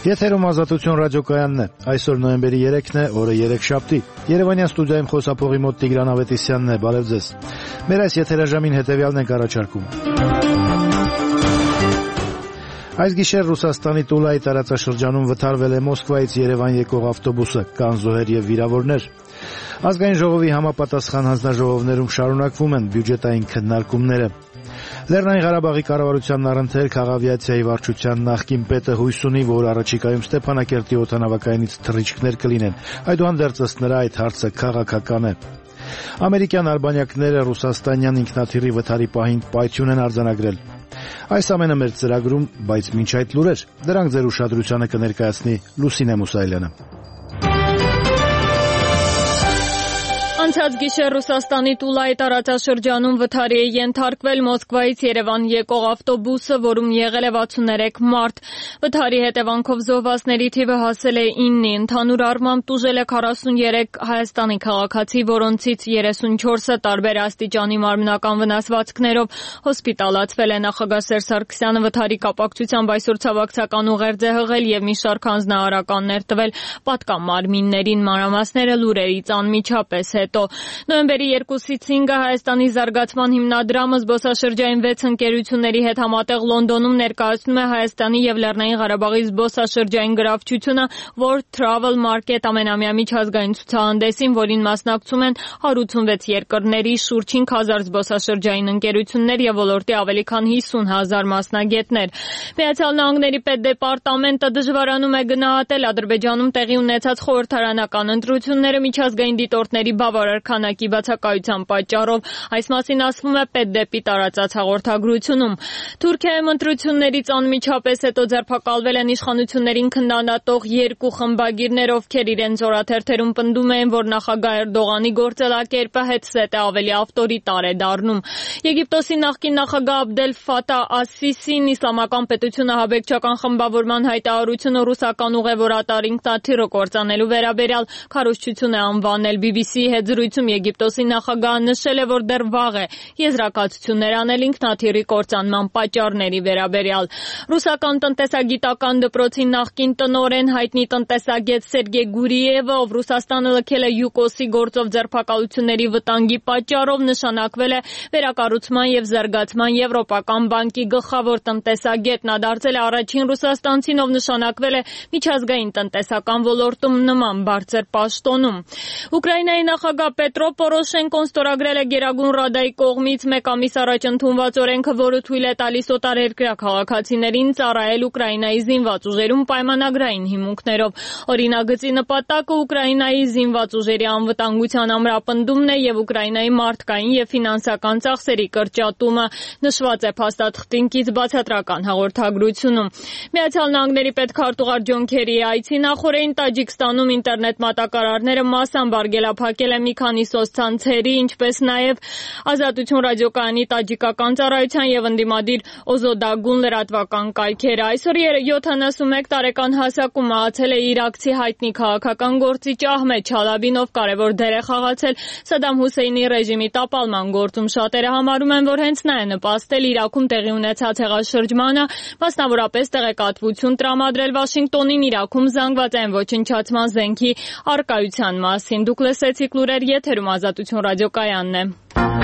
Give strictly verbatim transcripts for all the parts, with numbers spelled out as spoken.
Եթերում Ազատություն ռադիոկայանն է։ Այսօր նոյեմբերի երեքն է, օրը երեքշաբթի։ Երևանյան ստուդիայում խոսափողի մոտ Տիգրան Ավետիսյանն է, բարև ձեզ։ Մեր այս եթերաժամին հետևյալն ենք առաջարկում։ Այս գիշեր Ռուսաստանի Տուլայի տարածաշրջանում վթարվել է Մոսկվայից Երևան եկող ավտոբուսը, կան զոհեր եւ վիրավորներ։ Ազգային ժողովի համապատասխան հանձնաժողովներում շարունակվում են բյուջետային քննարկումները։ Լեռնային Ղարաբաղի կառավարությանն առընթեր քաղավիացիայի վարչության նախկին պետը հույս ունի, որ առաջիկայում Ստեփանակերտի օդանավակայանից թռիչքներ կլինեն, այդուհանդերձ ըստ նրա այդ հարցը քաղաքական է։ Ամերիկյան արբանյակները ռուսաստանյան ինքնաթիռի վթարի պահին պայթյուն են արձանագրել։ Այս ամենը մեր ծրագրում, բայց մինչ այդ լուրեր, դրանք ձեր ուշադրությանը կներկայացնի Լուսինե Մուսայելյանը։ Անցած գիշեր Ռուսաստանի Տուլայի տարածաշրջանում վթարի է ենթարկվել Մոսկվայից Երևան եկող ավտոբուսը, որում եղել է վաթսուններեք մարդ։ Վթարի հետևանքով զոհվածների թիվը հասել է իննի, ընդհանուր առմամբ տուժել է քառասուններեք Հայաստանի քաղաքացի, որոնցից երեսունչորսը տարբեր աստիճանի մարմնական վնասվածքներով հոսպիտալացվել է։ Նախագահ Սերժ Սարգսյանը վթարի կապակցությամբ այսօր ցավակցական ուղերձ է հղել եւ մի շարք հանձնարարականներ տվել պատկան մարմիններին, մանրամասները լուրերից անմիջապես հետո։ Նոյեմբերի երկուսից հինգը Հայաստանի զարգացման հիմնադրամը զբոսաշրջային վեց ընկերությունների հետ համատեղ Լոնդոնում ներկայացնում է Հայաստանի եւ Լեռնային Ղարաբաղի զբոսաշրջային գրավչությունը World Travel Market ամենամյա միջազգային ցուցահանդեսին, որին մասնակցում են հարյուր ութսունվեց երկրների շուրջ հինգ հազար զբոսաշրջային ընկերություններ եւ ոլորտի ավելի քան հիսուն հազար մասնագետներ։ Միացյալ Նահանգների պետդեպարտամենտը դժվարանում է գնահատել Ադրբեջանում տեղի ունեցած խորհրդարանական ընտրությունները միջազգային դիտորդների բավարար քանակի բացակայության պատճառով։ Այս մասին ասվում է պետդեպի տարածած հաղորդագրությունում։ Թուրքիայում ընտրություններից անմիջապես հետո ձերբակալվել են իշխանություններին քննադատող երկու խմբագիրներ, ովքեր իրենց օրաթերթերում պնդում էին, որ նախագահ Էրդողանի գործելակերպը հետզհետե ավելի ավտորիտար է դառնում։ Եգիպտոսի նախկին նախագահ Աբդել Ֆաթահ Աս-Սիսին իսլամական պետությունը ահաբեկչական խմբավորման հայտարարությունը ռուսական ուղևորատար ինքնաթիռը կործանելու վերաբերյալ քարոզչություն է անվանել։ բի բի սի-ի հետ զրույցում Եգիպտոսի նախագահը նշել է, որ դեռ վաղ է եզրակացություններ անել ինքնաթիռի կործանման պատճառների վերաբերյալ։ Ռուսական տնտեսագիտական դպրոցի նախկին տնօրեն, հայտնի տնտեսագետ Սերգեյ Գուրիևը, ով Ռուսաստանը լքել է ՅՈՒԿՕՍ-ի գործով ձերբակալությունների վտանգի պատճառով, նշանակվել է վերակառուցման եւ զարգացման եվրոպական բանկի գլխավոր տնտեսագետ։ Նա դարձել է առաջին ռուսաստանցին, ով նշանակվել է միջազգային տնտեսական ոլորտում նման բարձր պաշտոնում։ Ուկրաինայի նախագահ Պետրո Պորոշենկոն ստորագրել է Գերագույն Ռադայի կողմից մեկ ամիս առաջ ընդունված օրենքը, որը թույլ է տալիս օտարերկրյա քաղաքացիներին ծառայել Ուկրաինայի զինված ուժերում պայմանագրային հիմունքներով։ Օրինագծի նպատակը Ուկրաինայի զինված ուժերի անվտանգության ամրապնդումն է եւ Ուկրաինայի մարդկային եւ ֆինանսական ծախսերի կրճատումը, նշված է փաստաթղթինքից բացատրական հաղորդագրությունում։ Միացյալ Նահանգների պետքարտուղար Ջոն Քերիի այցի նախօրեին Տաջիկստանում ինտերնետ մատակարարները մասամբ արգելափակել է մի քանի սոցցանցերի, ինչպես նաև Ազատություն ռադիոկայանի տաջիկական ծառայության եւ ընդդիմադիր Օզոդագուն լրատվական կայքերը։ Այսօր յոթանասունմեկ տարեկան հասակում մահացել է իրաքցի հայտնի քաղաքական գործիչ Ահմեդ Չալաբին, ով կարևոր դեր է խաղացել Սադամ Հուսեյնի ռեժիմի տապալման գործում։ Շատերը համարում են, որ հենց նա է նպաստել Իրաքում տեղի ունեցած հեղաշրջմանը, մասնավորապես տեղեկատվություն տրամադրել Վաշինգտոնին Իրաքում զանգվածային ոչնչացման զենքի առկայության մասին։ Դուք լսեցիք լուրեր, եթերում Ազատություն ռադիոկայանն է։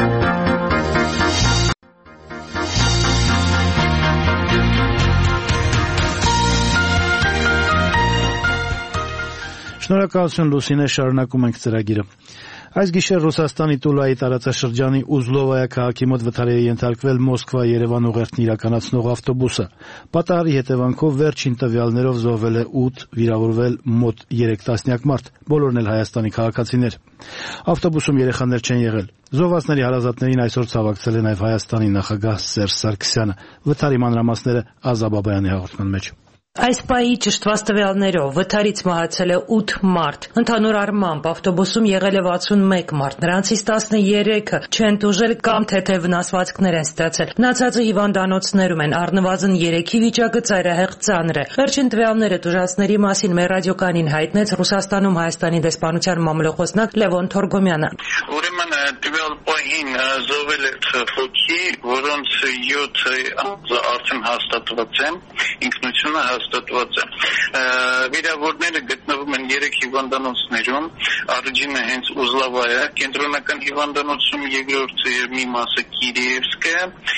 Շնորհակալություն Լուսինե, շարունակում ենք ծրագիրը։ Այս գիշեր Ռուսաստանի Տուլայի տարածաշրջանի Ուզլովայա քաղաքի մոտ վթարի է ենթարկվել Մոսկվա-Երևան ուղերձն իրականացնող ավտոբուսը։ Պատահարի հետևանքով վերջին տվյալներով զոհվել է ութ, վիրավորվել մոտ երեք տասնյակ մարդ, բոլորն էլ Հայաստանի քաղաքացիներ։ Ավտոբուսում երեխաներ չեն եղել։ Զոհվածների հարազատներին այսօր ցավակցել է նաև Հայաստանի նախագահ Սերժ Սարգսյանը։ Վթարի մանրամասները Ազա Բաբայանի հաղորդման մեջ։ Այս պահի ճշտված տվյալներով վթարից մահացել է ութ մարդ։ Ընդհանուր առմամբ ավտոբուսում եղել է վաթսունմեկ մարդ, նրանցից տասներեքը չեն տուժել կամ թեթև վնասվածքներ են ստացել։ Մնացածը հիվանդանոցներում են, առնվազն երեքի վիճակը ծայրահեղ ծանր է։ Վերջին տվյալները տուժածների մասին մեր ռադիոկայանին հայտնեց Ռուսաստանում Հայաստանի դեսպանության մամլոխոսնակ Լևոն Թորգոմյանը։ Ուրեմն տվյալ պահին զոհվել է հոգի, որոնց յոթը արդեն հաստատված են, ինքնությունը հաստատված է։ Վիրավորները գտնվում են երեք հիվանդանոցներում, առաջինը հենց Ուզլավայա, կենտրոնական հիվանդանոցում, երկրորդը մի մասը Կիրիևսկը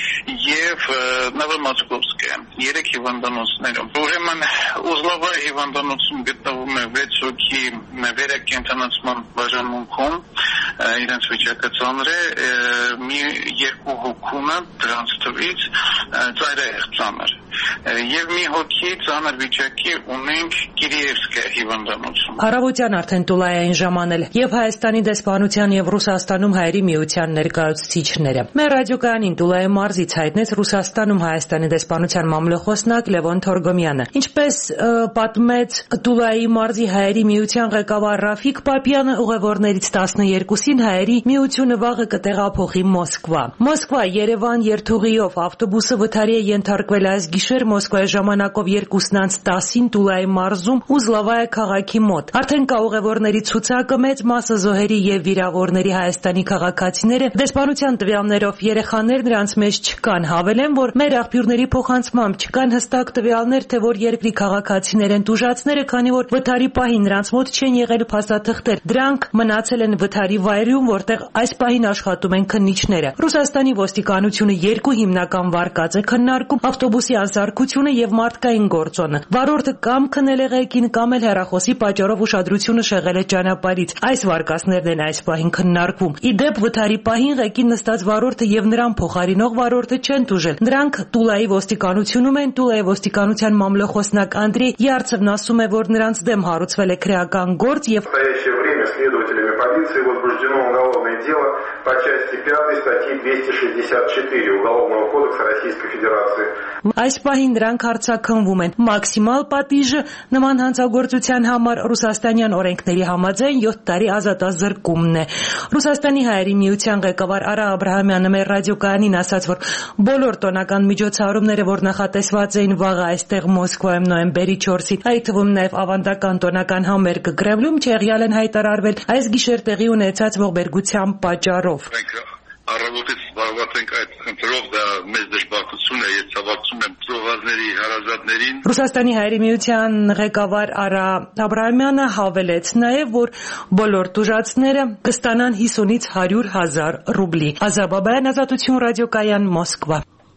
եւ Նովոմոսկովսկը, երեք հիվանդանոցներում։ Ուրեմն Ուզլավայա հիվանդանոցում գտնվում է վեց հոգի վերակենդանացման բաժանմունքում, իրենց վիճակը ծանր է, մի երկու հոգումը դրանց թվից ծայրահեղ ծանր եւ մի հոգի ծանր վիճակի ունենք Կիրիևսկը հիվանդանոցում։ Առավոտյան արդեն Տուլայային ժամանել եւ Հայաստանի դեսպանության եւ Ռուսաստանում հայերի միության ներկայացուցիչները։ Մեր ռադիոկայանին Տուլայի մարզից հայտնեց Ռուսաստանում Հայաստանի դեսպանության մամլոխոսնակ Լևոն Թորգոմյանը։ Ինչպես պատմեց Տուլայի մարզի հայերի միության ղեկավար Ռաֆիկ Պապյանը, ուղևորներից տասներկուսին հայերի միությունը վաղը կտեղափոխի Մոսկվա։ Մոսկվա Երևան երթուղիով ավտոբուսը վթարի է ենթարկվել այս գիշեր Մոսկվայի ժամանակով երկուսն անց տասին Տուլայի մարզում Ուզլավայա քաղաքի մոտ։ Արդեն կա ուղևորների ցուցակը, մեծ մասը զոհերի եւ վիրավորների Հայաստանի քաղաքացիները դեսպանության տվյալներով երեխաներ նրանց մեջ չկան։ Հավելեն, որ մեր աղբյուրների փոխանցմամբ չկան հստակ տվյալներ, թե որ երկրի քաղաքացիներ են տուժածները, քանի որ վթարի պահին նրանց մոտ չեն եղել փաստաթղթեր։ Դրանք մնացել են վթարի վայրում, որտեղ այս պահին աշխատում են քննիչները։ Ռուսաստանի ոստիկանությունը երկու հիմնական վարկած է քննարկում՝ ավտոբուսի անսարքությունը եւ մարդկային գործոնը։ Վարորդը կամ քնել է ղեկին, կամ էլ հեռախոսի պատճառով ուշադրությունը շեղել է ճանապարհից։ Այս վարկածներն են այս պահին քննարկվում։ Ի դեպ, վթարի պահին ղեկին նստած վարորդը եւ նրան փոխարինող վարորդը չեն տուժել։ Նրանք Տուլայի ոստիկանությունում են։ Տուլայի ոստիկանության մամլոխոսնակ Անդրեյ Յարցևն ասում է, որ նրանց դեմ հարուցվել է քրեական գործ եւ следователями полиции возбуждено уголовное дело по части пятой статьи двести шестьдесят четыре Уголовного кодекса Российской Федерации. Այս պահին նրանք հարցաքննվում են։ Մաքսիմալ պատիժը նման հանցագործության համար ռուսաստանյան օրենքների համաձայն յոթ տարի ազատազրկումն է։ Ռուսաստանի հայերի միության ղեկավար Արա Աբրահամյանը մեր ռադիոկայանին ասաց, որ բոլոր տոնական միջոցառումները, որ նախատեսված էին վաղը այստեղ Մոսկվայում նոյեմբերի չորսին, այդ թվում նաև ավանդական տոնական համերգը Կրեմլում չեղյալ են հայտարարվել այս գիշեր տեղի ունեցած ողբերգության պատճառով։ Առավոտից զբաղված ենք այդ խնդրով, դա մեծ դժբախտություն է, ես ցավակցում եմ ծովազների հարազատներին։ Ռուսաստանի հայերի միության ղեկավար Արա Աբրահամյանը հավելեց նաև, որ բոլոր տուժածները կստանան հիսունից հարյուր հազար ռուբլի։ Ազա Բաբայան, Ազատություն ռադիոկայան, Մոսկվա։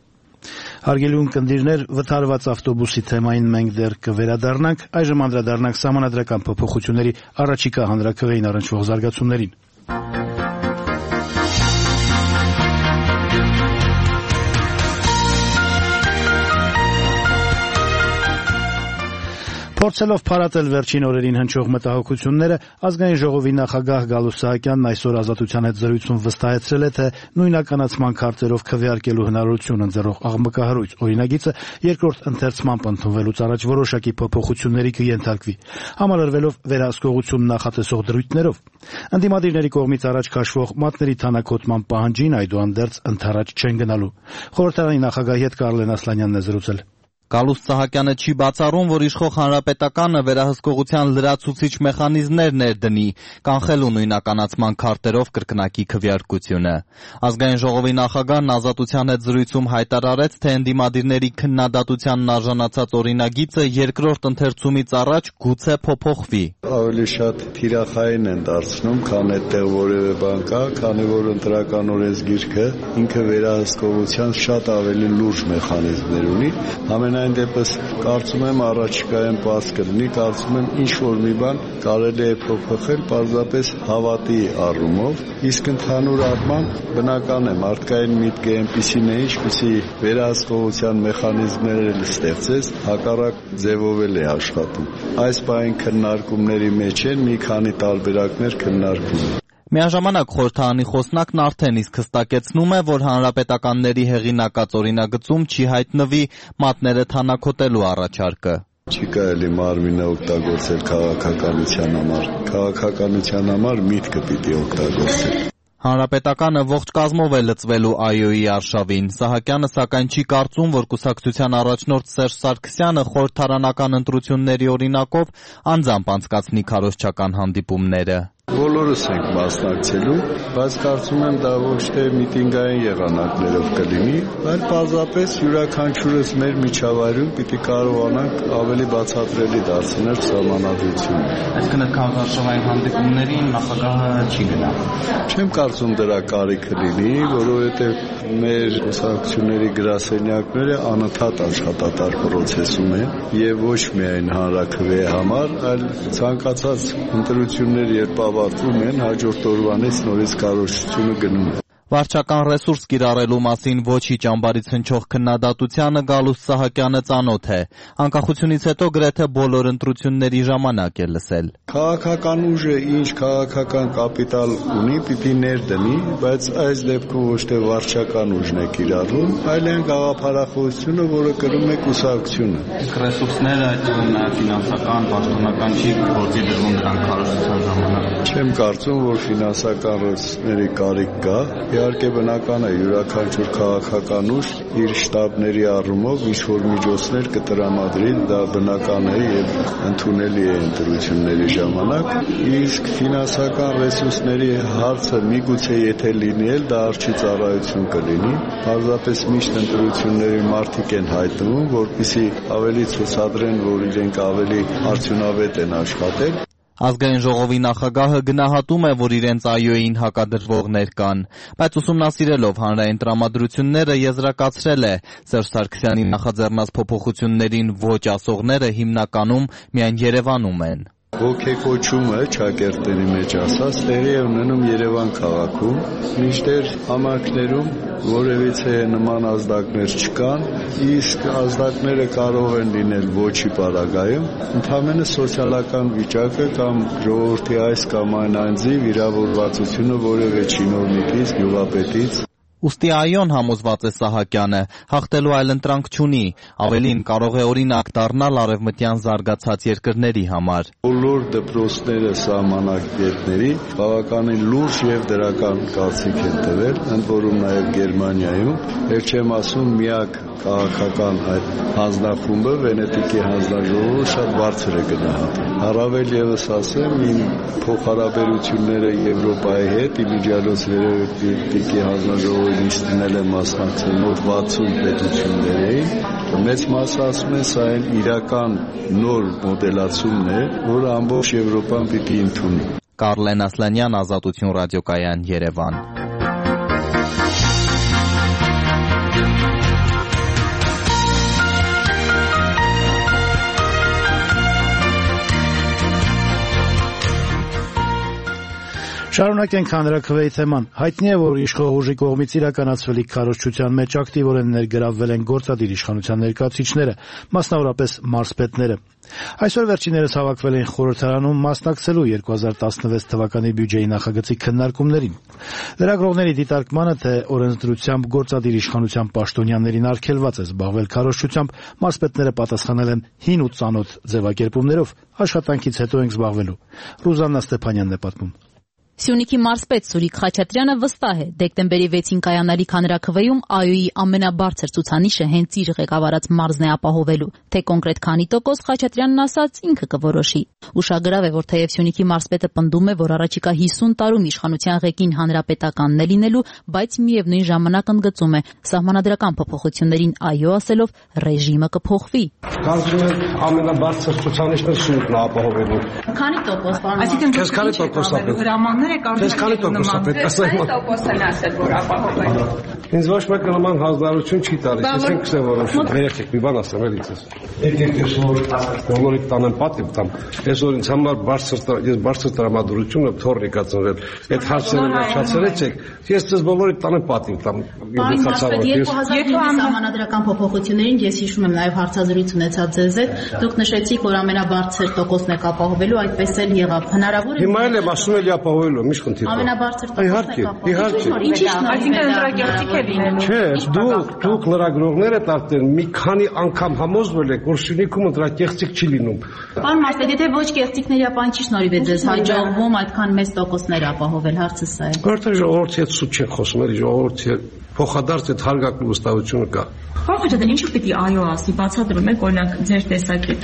Հարգելի ունկնդիրներ, վթարված ավտոբուսի թեմային մենք դեռ կվերադառնանք, այժմ անդրադառնանք սահմանադրական փոփոխությունների առաջիկա հանրաքվեին առնչվող զարգացումներին։ Փորձելով փարատել վերջին օրերին հնչող մտահոգությունները, ազգային ժողովի նախագահ Գալուստ Սահակյանն այսօր Ազատության հետ զրույցում վստահեցրել է, թե նույնականացման քարտերով քվեարկելու հնարավորություն ընձեռող աղմկահարույց օրինագիծը երկրորդ ընթերցմամբ ընդունվելուց առաջ որոշակի փոփոխությունների կենթարկվի, համալրվելով վերահսկողություն նախատեսող դրույթներով։ Ընդդիմադիրների կողմից առաջ քաշվող մատների թանաքոտման պահանջին այդուհանդերձ ընդառաջ չեն գնալու։ Խորհրդարանի նախագահի հետ Կարլեն Ասլանյանն է զրուցել։ Գալուստ Սահակյանը չի բացառում, որ իշխող հանրապետականը վերահսկողության լրացուցիչ մեխանիզմներ ներդնի, կանխելու նույնականացման քարտերով կրկնակի քվեարկությունը։ Ազգային ժողովի նախագահն Ազատության հետ զրույցում հայտարարեց, թե ընդդիմադիրների քննադատությանն արժանացած օրինագիծը երկրորդ ընթերցումից առաջ գուցե փոփոխվի։ Ավելի շատ թիրախային են դարձնում, քան այդտեղ որևէ բան կա, քանի որ ընտրական օրենսգիրքը ինքը վերահսկողության շատ ավելի լուրջ մեխանիզմներ ունի։ Ամենայն դեպս կարծում եմ առաջիկայում պարզ կլինի, կարծում եմ ինչ որ մի բան կարելի է փոփոխել պարզապես հավատի առումով, իսկ ընդհանուր առմամբ բնական է մարդկային միտքը այնպիսին է, ինչպիսի վերահսկողության մեխանիզմներ էլ ստեղծեց, հակառակ ձևով էլ է աշխատում։ Այս բային քննարկումների մեջ են մի քանի տարբերակներ քննարկվում։ Միաժամանակ խորհրդարանի խոսնակն արդեն իսկ հստակեցնում է, որ հանրապետականների հեղինակած օրինագծում չի հայտնվի մատները թանաքոտելու առաջարկը։ Չի կարելի մարմինը օգտագործել քաղաքականության համար, քաղաքականության համար միտքը պիտի օգտագործել։ Հանրապետականը ողջ կազմով է լծվելու ԱՅՈ-ի արշավին։ Սահակյանը սակայն չի կարծում, որ կուսակցության առաջնորդ Սերժ Սարգսյանը խորհրդարանական ընտրությունների օրինակով անձամբ անցկացնի քարոզչական հանդիպումները։ Բոլորս ենք մասնակցելու, բայց կարծում եմ դա ոչ թե միտինգային եղանակներով կլինի, այլ պարզապես յուրաքանչյուրս մեր միջավայրում պիտի կարողանանք ավելի բացատրելի դարձնել սահմանադրությունը։ Այսինքն քաղաքաշրջանային հանդիպումներին նախագահը չի գնա։ Չեմ կարծում դրա կարիքը լինի, որովհետև մեր կուսակցությունների գրասենյակները անընդհատ աշխատատար պրոցեսում են եւ ոչ միայն հանրաքվեի համար, այլ ցանկացած ընտրություններ երբ ավարտվում են, հաջորդ օրվանից նորից կառավարությունը գնում է։ Վարչական ռեսուրս կիրառելու մասին ոչի ճամբարից հնչող քննադատությանը Գալուստ Սահակյանը ծանոթ է։ Անկախությունից հետո գրեթե բոլոր ընտրությունների ժամանակ է լսել։ Քաղաքական ուժը ինչ քաղաքական կապիտալ ունի, պիտի ներդնի, բայց այս դեպքում ոչ թե վարչական ուժն է կիրառում, այլ այն գաղափարախոսությունը, որը կրում է կուսակցությունը։ Իսկ ռեսուրսները, այդտեղ ֆինանսական, պաշտոնական չի գործի դրվում դրանք քարոզության ժամանակ։ Չեմ կարծում, որ ֆինանսական ռեսուրսների կարիք կա։ Իհարկե բնական է յուրաքանչյուր քաղաքական ուժ իր շտաբների առումով ինչ-որ միջոցներ կտրամադրի, դա բնական է եւ ընդունելի է ընտրությունների ժամանակ, իսկ ֆինանսական ռեսուրսների հարցը միգուցե եթե լինի էլ դա արժի ծառայություն կլինի, պարզապես միշտ ընտրությունների մարդիկ են հայտնվում, որպեսզի ավելի ցուցադրեն, որ իրենք ավելի արդյունավետ են աշխատել։ Ազգային ժողովի նախագահը գնահատում է, որ իրենց այոյին հակադրվողներ կան, բայց ուսումնասիրելով հանրային տրամադրությունները եզրակացրել է Սերժ Սարգսյանի նախաձեռնած փոփոխություններին ոչ ասողները հիմնականում միայն Երևանում են։ Ոգեկոչումը ճակերտների մեջ ասած տեղի է ունենում Երևան քաղաքում, մինչդեռ համայնքներում որևիցե նման ազդակներ չկան, իսկ ազդակները կարող են լինել ոչի պարագայում, ընդհանրապես սոցիալական վիճակը կամ ժողովրդի այս կամ այն անձի վիրավորվածությունը որևէ չինովնիկից, գյուղապետից։ Ուստի այոն համոզված է Սահակյանը, հաղթելու այլընտրանք չունի, ավելին կարող է օրինակ դառնալ արևմտյան զարգացած երկրների համար։ Բոլոր դպրոցները սահմանակետների բավականին լուրջ եւ դրական կարծիք են տվել, ընդ որում նաեւ Գերմանիայում, եւ չեմ ասում միակ քաղաքական այդ հանձնախումբը Վենետիկի հանձնաժողովը շատ բարձր է գնահատում։ Առավել եւս ասեմ, իմ փոխհարաբերությունները Եվրոպայի հետ, իմիջիալոց Վենետիկի հանձնաժողովի նիստին եմ մասնակցել մոտ վաթսուն պետություններին, մեծ մասը ասում են սա այն իրական նոր մոդելացումն է, որը ամբողջ Եվրոպան պիտի ընդունի։ Կարլեն Ասլանյան, Ազատություն ռադիոկայան, Երևան։ Շարունակենք հանրաքվեի թեման։ Հայտնի է, որ իշխող ուժի կողմից իրականացվելիք քարոզչության մեջ ակտիվորեն ներգրավվել են գործադիր իշխանության ներկայացուցիչները, մասնավորապես մարզպետները։ Այսօր վերջիններս հավաքվել են խորհրդարանում մասնակցելու երկու հազար տասնվեց թվականի բյուջեի նախագծի քննարկումներին։ Լրագրողների դիտարկմանը, թե օրենսդրությամբ գործադիր իշխանության պաշտոնյաներին արգելված է զբաղվել քարոզչությամբ, մարզպետները պատասխանել են հին ու ծանոթ ձևակերպումներով, աշխատանքից հետո ենք զբաղվելու։ Ռուզաննա Ստեփանյանն է պատմում։ Սյունիքի մարզպետ Սուրիկ Խաչատրյանը վստահ է, դեկտեմբերի վեցին կայանալիք հանրաքվեում ԱՅՈ-ի ամենաբարձր ցուցանիշը հենց իր ղեկավարած մարզն է ապահովելու, թե կոնկրետ քանի տոկոս Խաչատրյանն ասաց ինքը կորոշի։ Ուշագրավ է, որ թեև Սյունիքի մարզպետը պնդում է, որ առաջիկա հիսուն տարում իշխանության ղեկին հանրապետականն է լինելու, բայց միևնույն ժամանակ ընդգծում է, սահմանադրական փոփոխություններին այո ասելով ռեժիմը կփոխվի։ Կարծում եմ ամենաբարձր ցուցանիշը Սյունիքն է ապահովելու։ Քանի տոկոս, պարոն։ Այսինքն քանի տոկոս Ես քանի տոկոս է պետք ասեմ։ տոկոս են ասել, որ ապահովել։ Ինձ ոչ մեկ նման հանձնարարություն չի տալիս, ես ինքս եմ որոշում։ Երեք մի բան ասեմ էլի ցես։ Եկեք ես որ բոլորի տանեմ պատիվ տամ։ Այսօր ինձ համար բարձր ես բարձր տրամադրությունը թորի կացնել։ Այդ հարցերը վերջացրեցեք։ Ես ցես բոլորի տանեմ պատիվ տամ։ երկու հազար սահմանադրական փոփոխություններին ես հիշում եմ նաև հարցազրույց ունեցա ձեզ հետ։ Դուք նշեցիք, որ ամենաբարձր տոկոսն եք ապահովելու, այդպես էլ եղավ։ Հնարավոր է։ Հիմա էլ եմ ասում եմ ապահովելու, ինչ խնդիր կա։ Ամենաբարձր տոկոսն եք ապահովելու։ Իհարկե, իհարկե։ Ինչի՞ շնորհիվ է դա։ Չէ, դուք դուք լրագրողները տարտեն մի քանի անգամ համոզվել եք, որ Սյունիքում ընտրակեղծիք չի լինում։ Պարոն Մարսպետ, եթե ոչ կեղծիքների, ապա ինչի՞ շնորհիվ է ձեզ հաջողվում այդքան մեծ տոկոսներ ապահովել, հարցը սա է։ Որտե՞ղ ժողովրդի հետ սուտ չեն խոսում, էլի ժողովրդի հետ փոխադարձ այդ հարգակն վստահությունը կա։ Պարոն Խաչատրյան, ինչու՞ պիտի այո ասի, բացատրում եք օրինակ ձեր տեսակետը։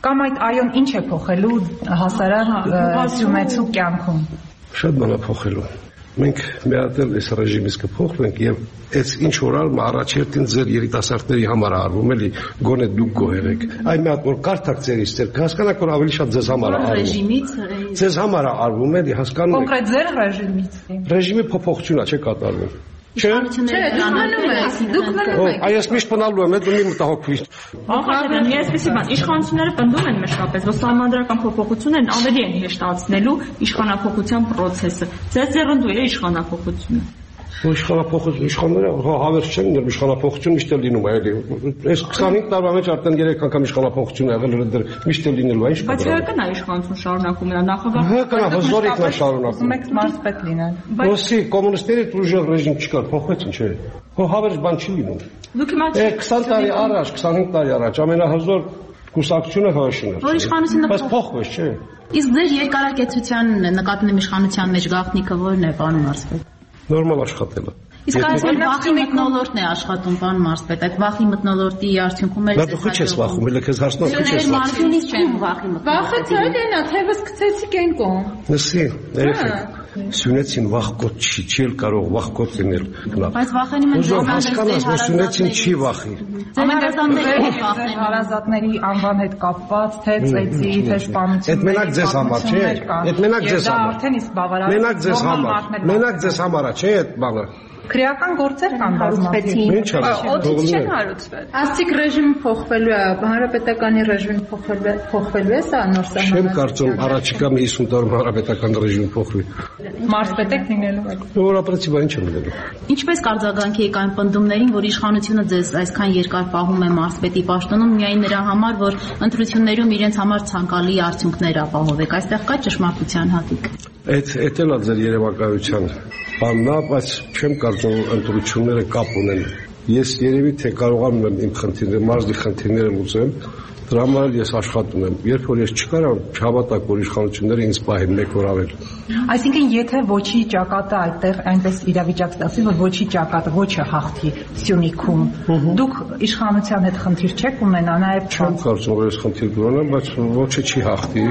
Կամ այդ այոն ինչ է փոխելու հասարակ սյունեցու կյանքում։ Շատ բան է փոխելու։ Մենք մի հատ էլ այս ռեժիմից կփոխվենք եւ այս ինչ որալ առաջերտին ձեր երիտասարդների համար արվում էլի գոնե դուք գոհերեք։ Այն մի հատ որ կարդակ ձերից ձեր հասկանաք որ ավելի շատ ձեզ համար է արվում։ Ռեժիմից ձեզ համար է արվում էլի հասկանում եք։ Կոնկրետ ձեր ռեժիմից։ Ռեժիմի փոփոխությունա չէ կատարվում։ Իշխանությունները դրանում են, դուք մնում եք։ Այս միշտ բնալու եմ, դու մի մտահոգվիր։ Ահա, մի այսպեսի բան, իշխանությունները պնդում են մշտապես, որ սահմանադրական փոփոխություններն ավելի են հեշտացնելու իշխանափոխության process-ը։ Ձեզ ձեռնտու է իշխանափոխությունը։ Իշխանափոխություն, իշխանները հավերժ չեն լինում, իշխանափոխություն միշտ էլ լինում է, էլի։ Այս քսանհինգ տարվա մեջ արդեն երեք անգամ իշխանափոխություն ա եղել, դեռ միշտ էլ լինելու է, ինչ կա։ Բայց հակն է իշխանություն շարունակում է, նախագահ։ Հակն է, հզորիկն է շարունակում։ Մեկ մարզպետ լինեն։ Ոստի կոմունիստների ուժեղ ռեժիմ չկար, փոխվեց ինչ է։ Հո հավերժ բան չի լինում։ Դուք հիմա քսան տարի առաջ, քսանհինգ տարի առաջ ամենահզոր կուսակցությունը ՀՀՇ-ն էր։ Որ իշխանությունը բայց փոխվեց, չէ։ Իսկ ձեր երկարակեցության նկատի իշխանության մեջ գաղտնիքը ո՞րն է, պարոն Մարզպետ։ Նորմալ աշխատելը։ Իսկ այսօր վախի մթնոլորտն է աշխատում, պարոն Մարզպետ, այդ վախի մթնոլորտի արդյունքում էլ Դա դու չես վախում, էլ քեզ հարցնում եմ, չես վախում։ Ես չեմ վախի մթնոլորտի։ Վախը ցայլենա, թևս գցեցիք այն կողմ։ Լսի, երեխեք, Սյունեցին վախկոտ չի, չի էլ կարող վախկոտ լինել։ Բայց վախենում են Ուզում հասկանաս, որ Սյունեցին չի վախի։ Ձեր հարազատների անվան հետ կապված, թե ծեծի, թե սպանությունների։ Այդ մենակ ձեզ համար չէ։ Այդ մենակ ձեզ համար։ Արդեն իսկ բավարար։ Մենակ ձեզ համար։ Մենակ ձեզ համար է, չէ՞ այդ բանը։ Քրեական գործեր կան բազմաթիվ։ Ինչ է։ Օդից չեն հարուցվել։ Աստիկ ռեժիմը փոխվելու է, հանրապետականի ռեժիմը փոխվելու է, սա նոր սահմանած։ Չեմ կարծում առաջիկա մի հիսուն տարում հանրապետական ռեժիմը փոխվի։ Մարզպետ եք լինելու եք։ Որ ապրեցի բան ինչ եմ լինելու։ Ինչպես կարձագանքի եք այն պնդումներին, որ իշխանությունը ձեզ այսքան երկար պահում է մարզպետի պաշտոնում միայն նրա համար, որ ընտրություններում իրենց համար ցանկալի արդյունքներ ապահովեք։ Այստեղ կա ճշմարտության հատիկ։ Այդ այդ էլ է ձեր երևակայության բաննա, բայց չեմ կարծում ընտրությունները կապ ունեն։ Ես երևի թե կարողանում եմ իմ խնդիրները, մարզի խնդիրները լուծել, դրա համար ես աշխատում եմ։ Երբ որ ես չկարամ, չհավատակ, որ իշխանությունները ինձ պահեն մեկ օր ավել։ Այսինքն, եթե ոչի ճակատը այդտեղ այնպես իրավիճակ ստացվի, որ ոչի ճակատը ոչը հաղթի Սյունիքում, դուք իշխանության հետ խնդիր չեք ունենա, նաև չեմ կարծում, որ ես խնդիր կունենամ, բայց ոչը չի հաղթի։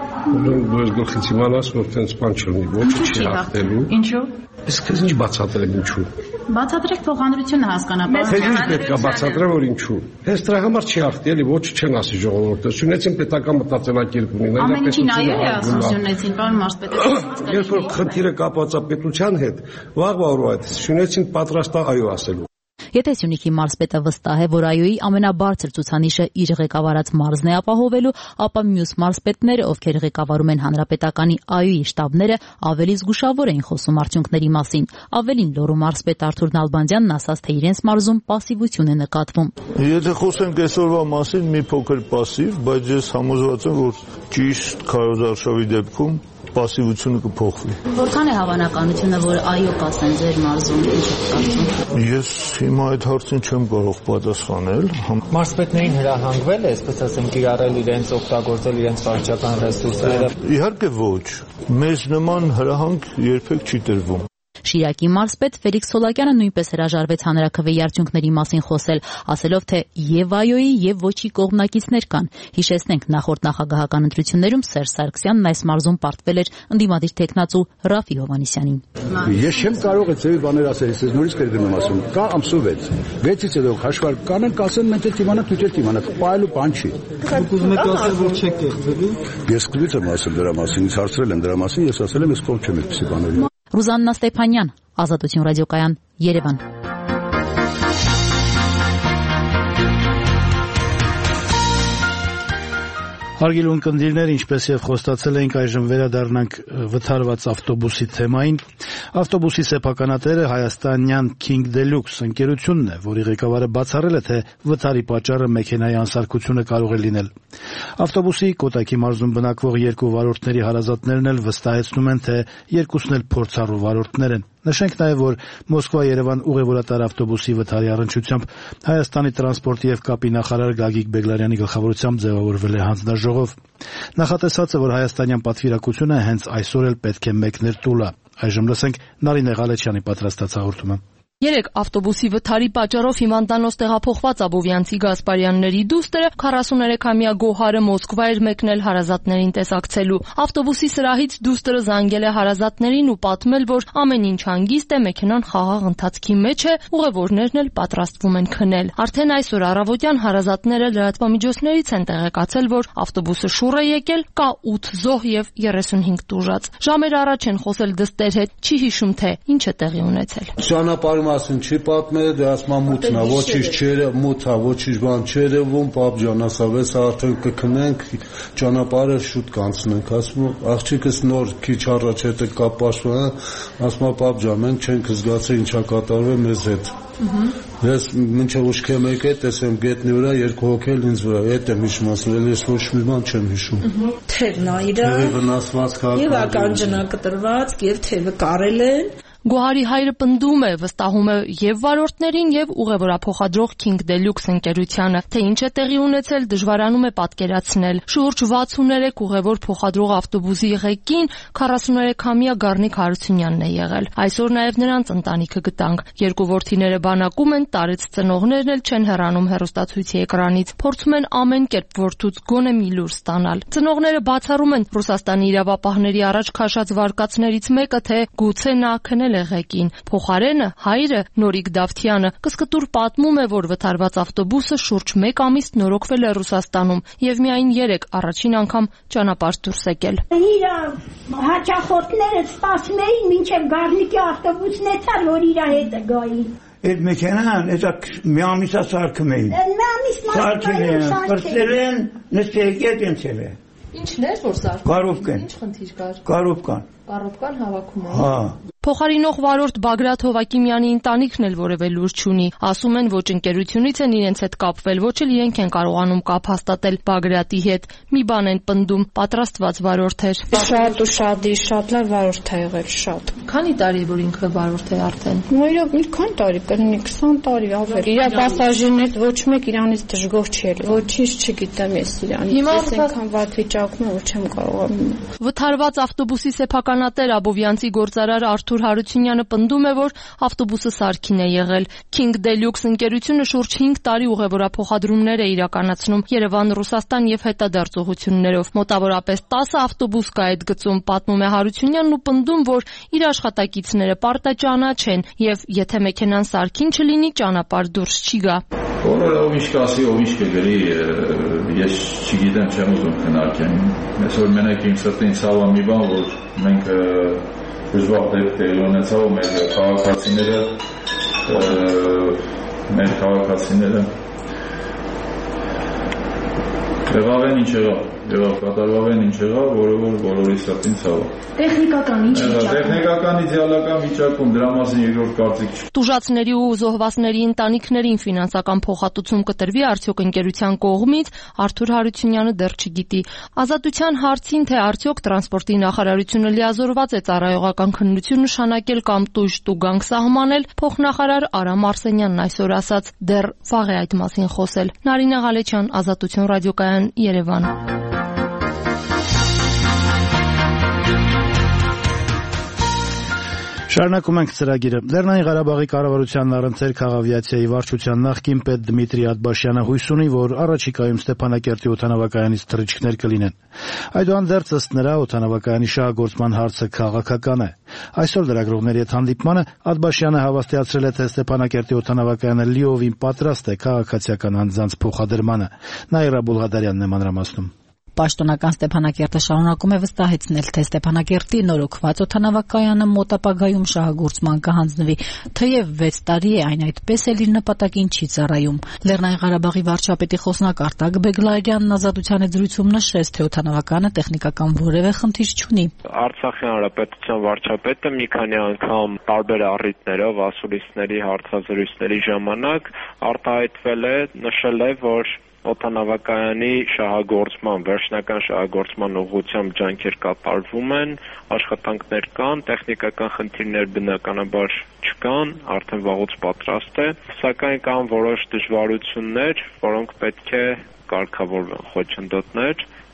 Դու ես գլխից իմանաս, որ տենց բան չլինի, ոչը չի հաղթելու։ Ինչու՞։ Իսկ քեզ ինչ բացատրեմ ինչու։ Բացատրեք թողանրությունը հասկանաբար։ Թե ինչ պետք է բացատրեմ, որ ինչու։ Հենց դրա համար չի հաղթի, էլի ոչ չեն ասի ժողովուրդը։ Սյունեցին պետական մտածելակերպ ունի, ամեն ինչին այո է ասում Սյունեցին, պարոն Մարզպետ։ Երբ որ խնդիրը կապված է պետության հետ, վաղվա օրվա այդ Սյունեցին պատրաստ է այո ասելու։ Եթե Սյունիքի մարզպետը վստահ է, որ այոյի ամենաբարձր ցուցանիշը իր ղեկավարած մարզն է ապահովելու, ապա մյուս մարզպետները, ովքեր ղեկավարում են հանրապետականի այոյի շտաբները, ավելի զգուշավոր էին խոսում արդյունքների մասին։ Ավելին, Լոռու մարզպետ Արթուր Նալբանդյանն ասաց, թե իրենց մարզում պասիվություն է նկատվում։ Եթե խոսենք այսօրվա մասին, մի փոքր պասիվ, բայց ես համոզված եմ, որ ճիշտ քարոզարշավի դեպքում պասիվությունը կփոխվի։ Որքան է հավանականությունը, որ այո կասեն ձեր մարզում, ինչ եք կարծում։ Ես հիմա այդ հարցին չեմ կարող պատասխանել։ Մարզպետներին հրահանգվել է, այսպես ասեմ, կիրառել իրենց, օգտագործել իրենց վարչական ռեսուրսները։ Իհարկե ոչ։ Մեզ նման հրահանգ երբեք չի տրվում։ Շիրակի մարզպետ Ֆելիքս Սոլակյանը նույնպես հրաժարվեց հանրաքվեի արդյունքների մասին խոսել, ասելով, թե եւ այոյի եւ ոչի կողմնակիցներ կան։ Հիշեցնենք, նախորդ նախագահական ընտրություններում Սերժ Սարգսյանն այս մարզում պարտվել էր ընդդիմադիր տեխնացու Ռաֆի Հովհաննիսյանին։ Ես չեմ կարող այդ ձևի բաներ ասել, ես նորից կերգնում ասում, կա ամսու վեց։ վեցից հետո հաշվարկ կանեն, կասեն մենք էլ իմանանք, դուք էլ իմանաք, պայելու բան չի։ Դուք ուզում եք ասել, որ չեք կեղծելու։ Ես քվից եմ ասել դրա մասին, ինձ հարցրել են դրա մասին, ես ասել եմ, ես կողմ չեմ այդպիսի բաների։ Ռուզաննա Ստեփանյան, Ազատություն ռադիոկայան, Երևան։ Հարգելի ունկնդիրներ, ինչպես եւ խոստացել էինք, այժմ վերադառնանք վթարված ավտոբուսի թեմային։ Ավտոբուսի սեփականատերը հայաստանյան King Deluxe ընկերությունն է, որի ղեկավարը բացառել է, թե վթարի պատճառը մեքենայի անսարքությունը կարող է լինել։ Ավտոբուսի Կոտայքի մարզում բնակվող երկու վարորդների հարազատներն էլ վստահեցնում են, թե երկուսն էլ փորձառու վարորդներ են։ Նշենք նաև, որ Մոսկվա-Երևան ուղևորատար ավտոբուսի վթարի առնչությամբ Հայաստանի տրանսպորտի եւ կապի նախարար Գագիկ Բեգլարյանի գլխավորությամբ ձևավորվել է հանձնաժողով։ Նախատեսած է, որ հայաստանյան պատվիրակությունը հենց այսօր էլ պետք է մեկներ տուլա։ Այժմ լսենք Նարինե Ղալեչյանի պատրաստած հաղորդումը։ Երեք ավտոբուսի վթարի պատճառով հիվանդանոց տեղափոխված Աբովյանցի Գասպարյանների դուստրը քառասուներեքամյա Գոհարը Մոսկվա էր մեկնել հարազատներին տեսակցելու։ Ավտոբուսի սրահից դուստրը զանգել է հարազատներին ու պատմել, որ ամեն ինչ հանգիստ է, մեքենան խաղաղ ընթացքի մեջ է, ուղևորներն էլ պատրաստվում են քնել։ Արդեն այսօր առավոտյան հարազատները լրատվամիջոցներից են տեղեկացել, որ ավտոբուսը շուռ է եկել, կա ութ զոհ եւ երեսունհինգ տուժած։ Ժամեր առաջ են խոսել դստեր հետ, չի հիշում թե ինչ է տեղի ունեցել։ Ճանապարհի մասին չի պատմել, դե ասма մութն է, ոչինչ չէ, մութ է, ոչինչ բան չէ ևում, պապ ջան, ասա վեց արդեն կքնենք, ճանապարհը շուտ կանցնենք, ասում աղջիկս նոր քիչ առաջ հետ է կապ պաշտպան, ասма պապ ջան, մենք չենք զգացել ինչա կատարվել մեզ հետ։ Ես մինչև ուշքեմ եկել, տեսեմ գետնի վրա երկու հոգել ինձ վրա, հետ եմ հիշում, ասում եմ, ես ոչ մի բան չեմ հիշում։ Թևն է իրա, եւ ականջնակտրված, եւ թևը կարել են։ Գոհարի հայրը պնդում է, վստահում է եւ վարորդներին եւ ուղևորափոխադրող King Deluxe ընկերությանը, թե ինչ է տեղի ունեցել, դժվարանում է պատկերացնել։ Շուրջ վաթսուներեք ուղևոր փոխադրող ավտոբուսի ղեկին քառասուներեքամյա Գառնիկ Հարությունյանն է եղել։ Այսօր նաեւ նրանց ընտանիքը գտանք։ Երկու որդիները բանակում են, տարեց ծնողներն էլ չեն հեռանում հեռուստացույցի էկրանից, փորձում են ամեն կերպ որդուց գոնե մի լուր ստանալ։ Ծնողները բացառում են Ռուսաստանի իրավապահների առաջ քաշած վարկածներից մեկը, թե գուցե նա քնել եղեկին։ Փոխարենը հայրը Նորիկ Դավթյանը կսկտուր պատմում է, որ վթարված ավտոբուսը շուրջ մեկ ամիս նորոգվել է Ռուսաստանում եւ միայն երեք առաջին անգամ ճանապարհ դուրս եկել։ Իր հաճախորդները սպասում էին մինչեւ Գառնիկի ավտոբուսն էցար, որ իր հետը գային։ Այդ մեքենան էսա մի ամիսա սարքում էին։ Մի ամիս սարքել են, պրծել են, նստել են ցել է։ Ինչն էր որ սարքում։ Կարովկան։ Ինչ խնդիր կար։ Կարովկան։ Կարովկան հավաքում է։ Հա։ Փոխարինող վարորդ Բագրատ Հովակիմյանի ընտանիքն էլ որևէ լուր չունի։ Ասում են, ոչ ընկերությունից են իրենց հետ կապվել, ոչ էլ իրենք են կարողանում կապ հաստատել Բագրատի հետ։ Մի բան են պնդում, պատրաստված վարորդ էր։ Շատ ու շատ ի շատ լավ վարորդ է եղել, շատ։ Քանի տարի որ ինքը վարորդ է արդեն։ Մոյրով մի քանի տարի, կլինի քսան տարի ավել։ Իր պասաժիրներից ոչ մեկ իրանից դժգոհ չի եղել։ Ոչինչ չգիտեմ ես իրանից։ Հիմա այնքան վատ վիճակում եմ, որ չեմ կարողանում։ Վթարված ավտոբուսի սեփականատեր Աբովյանցի գործարար Արթուր Հարությունյանը պնդում է, որ ավտոբուսը սարքին է եղել։ King Deluxe ընկերությունը շուրջ հինգ տարի ուղևորափոխադրումներ է իրականացնում Երևան, Ռուսաստան եւ հետադարձողություններով։ Մոտավորապես տասը ավտոբուս կա այդ գծում, պատմում է Հարությունյանն ու պնդում, որ իր աշխատակիցները պարտաճանաչ են եւ եթե մեքենան սարքին չլինի, ճանապարհ դուրս չի գա։ Որը ով ինչ կասի, ով ինչ կգրի, ես չգիտեմ, չեմ ուզում քննարկեմ։ Այսօր մենակ իմ սրտին ցավա մի բան, որ մենք դժվար դեպք է ունեցավ մեր քաղաքացիները, մեր քաղաքացիները եղավ են ինչ եղավ, եղավ կատարվավ են ինչ եղավ, որը որ բոլորի սրտին ցավ է։ Տեխնիկական ինչ վիճակում։ Տեխնիկական իդեալական վիճակում դրա մասին երկրորդ կարծիք չի։ Տուժածների ու զոհվածների ընտանիքներին ֆինանսական փոխհատուցում կտրվի արդյոք ընկերության կողմից, Արթուր Հարությունյանը դեռ չգիտի։ Ազատության հարցին, թե արդյոք տրանսպորտի նախարարությունը լիազորված է ծառայողական քննություն նշանակել կամ տույժ տուգանք սահմանել, փոխնախարար Արամ Արսենյանն այսօր ասաց, դեռ վաղ է այդ մասին խոսել։ Նարինե Ղալեչյան, Ազատություն ռադիոկայան, Երևան։ Շարունակում ենք ծրագիրը։ Լեռնային Ղարաբաղի կառավարությանն առընթեր քաղավիացիայի վարչության նախկին պետ Դմիտրի Աթբաշյանը հույս ունի, որ առաջիկայում Ստեփանակերտի օդանավակայանից թռիչքներ կլինեն։ Այդուհանդերձ ըստ նրա օդանավակայանի շահագործման հարցը քաղաքական է։ Այսօր լրագրողների հետ հանդիպմանը Աթբաշյանը հավաստիացրել է, թե Ստեփանակերտի օդանավակայանը լիովին պատրաստ է քաղաքացիական անձանց փոխադրմանը։ Նաիրա Բուլղադարյանն է մանրամասնում։ Պաշտոնական Ստեփանակերտը շարունակում է վստահեցնել, թե Ստեփանակերտի նորոգված օդանավակայանը մոտ ապագայում շահագործման կհանձնվի, թեև վեց տարի է այն այդպես էլ իր նպատակին չի ծառայում։ Լեռնային Ղարաբաղի վարչապետի խոսնակ Արտակ Բեգլարյանն Ազատության հետ զրույցում նշեց, թե օդանավակայանը տեխնիկական որևէ խնդիր չունի։ Արցախի հանրապետության վարչապետը մի քանի անգամ տարբեր առիթներով ասուլիսների հարցազրույցների ժամանակ արտահայտվել է, նշել է, որ օդանավակայանի շահագործման, վերջնական շահագործման ուղղությամբ ջանքեր կատարվում են, աշխատանքներ կան, տեխնիկական խնդիրներ բնականաբար չկան, արդեն վաղուց պատրաստ է, սակայն կան որոշ դժվարություններ, որոնք պետք է կարգավորվեն, խոչընդոտներ,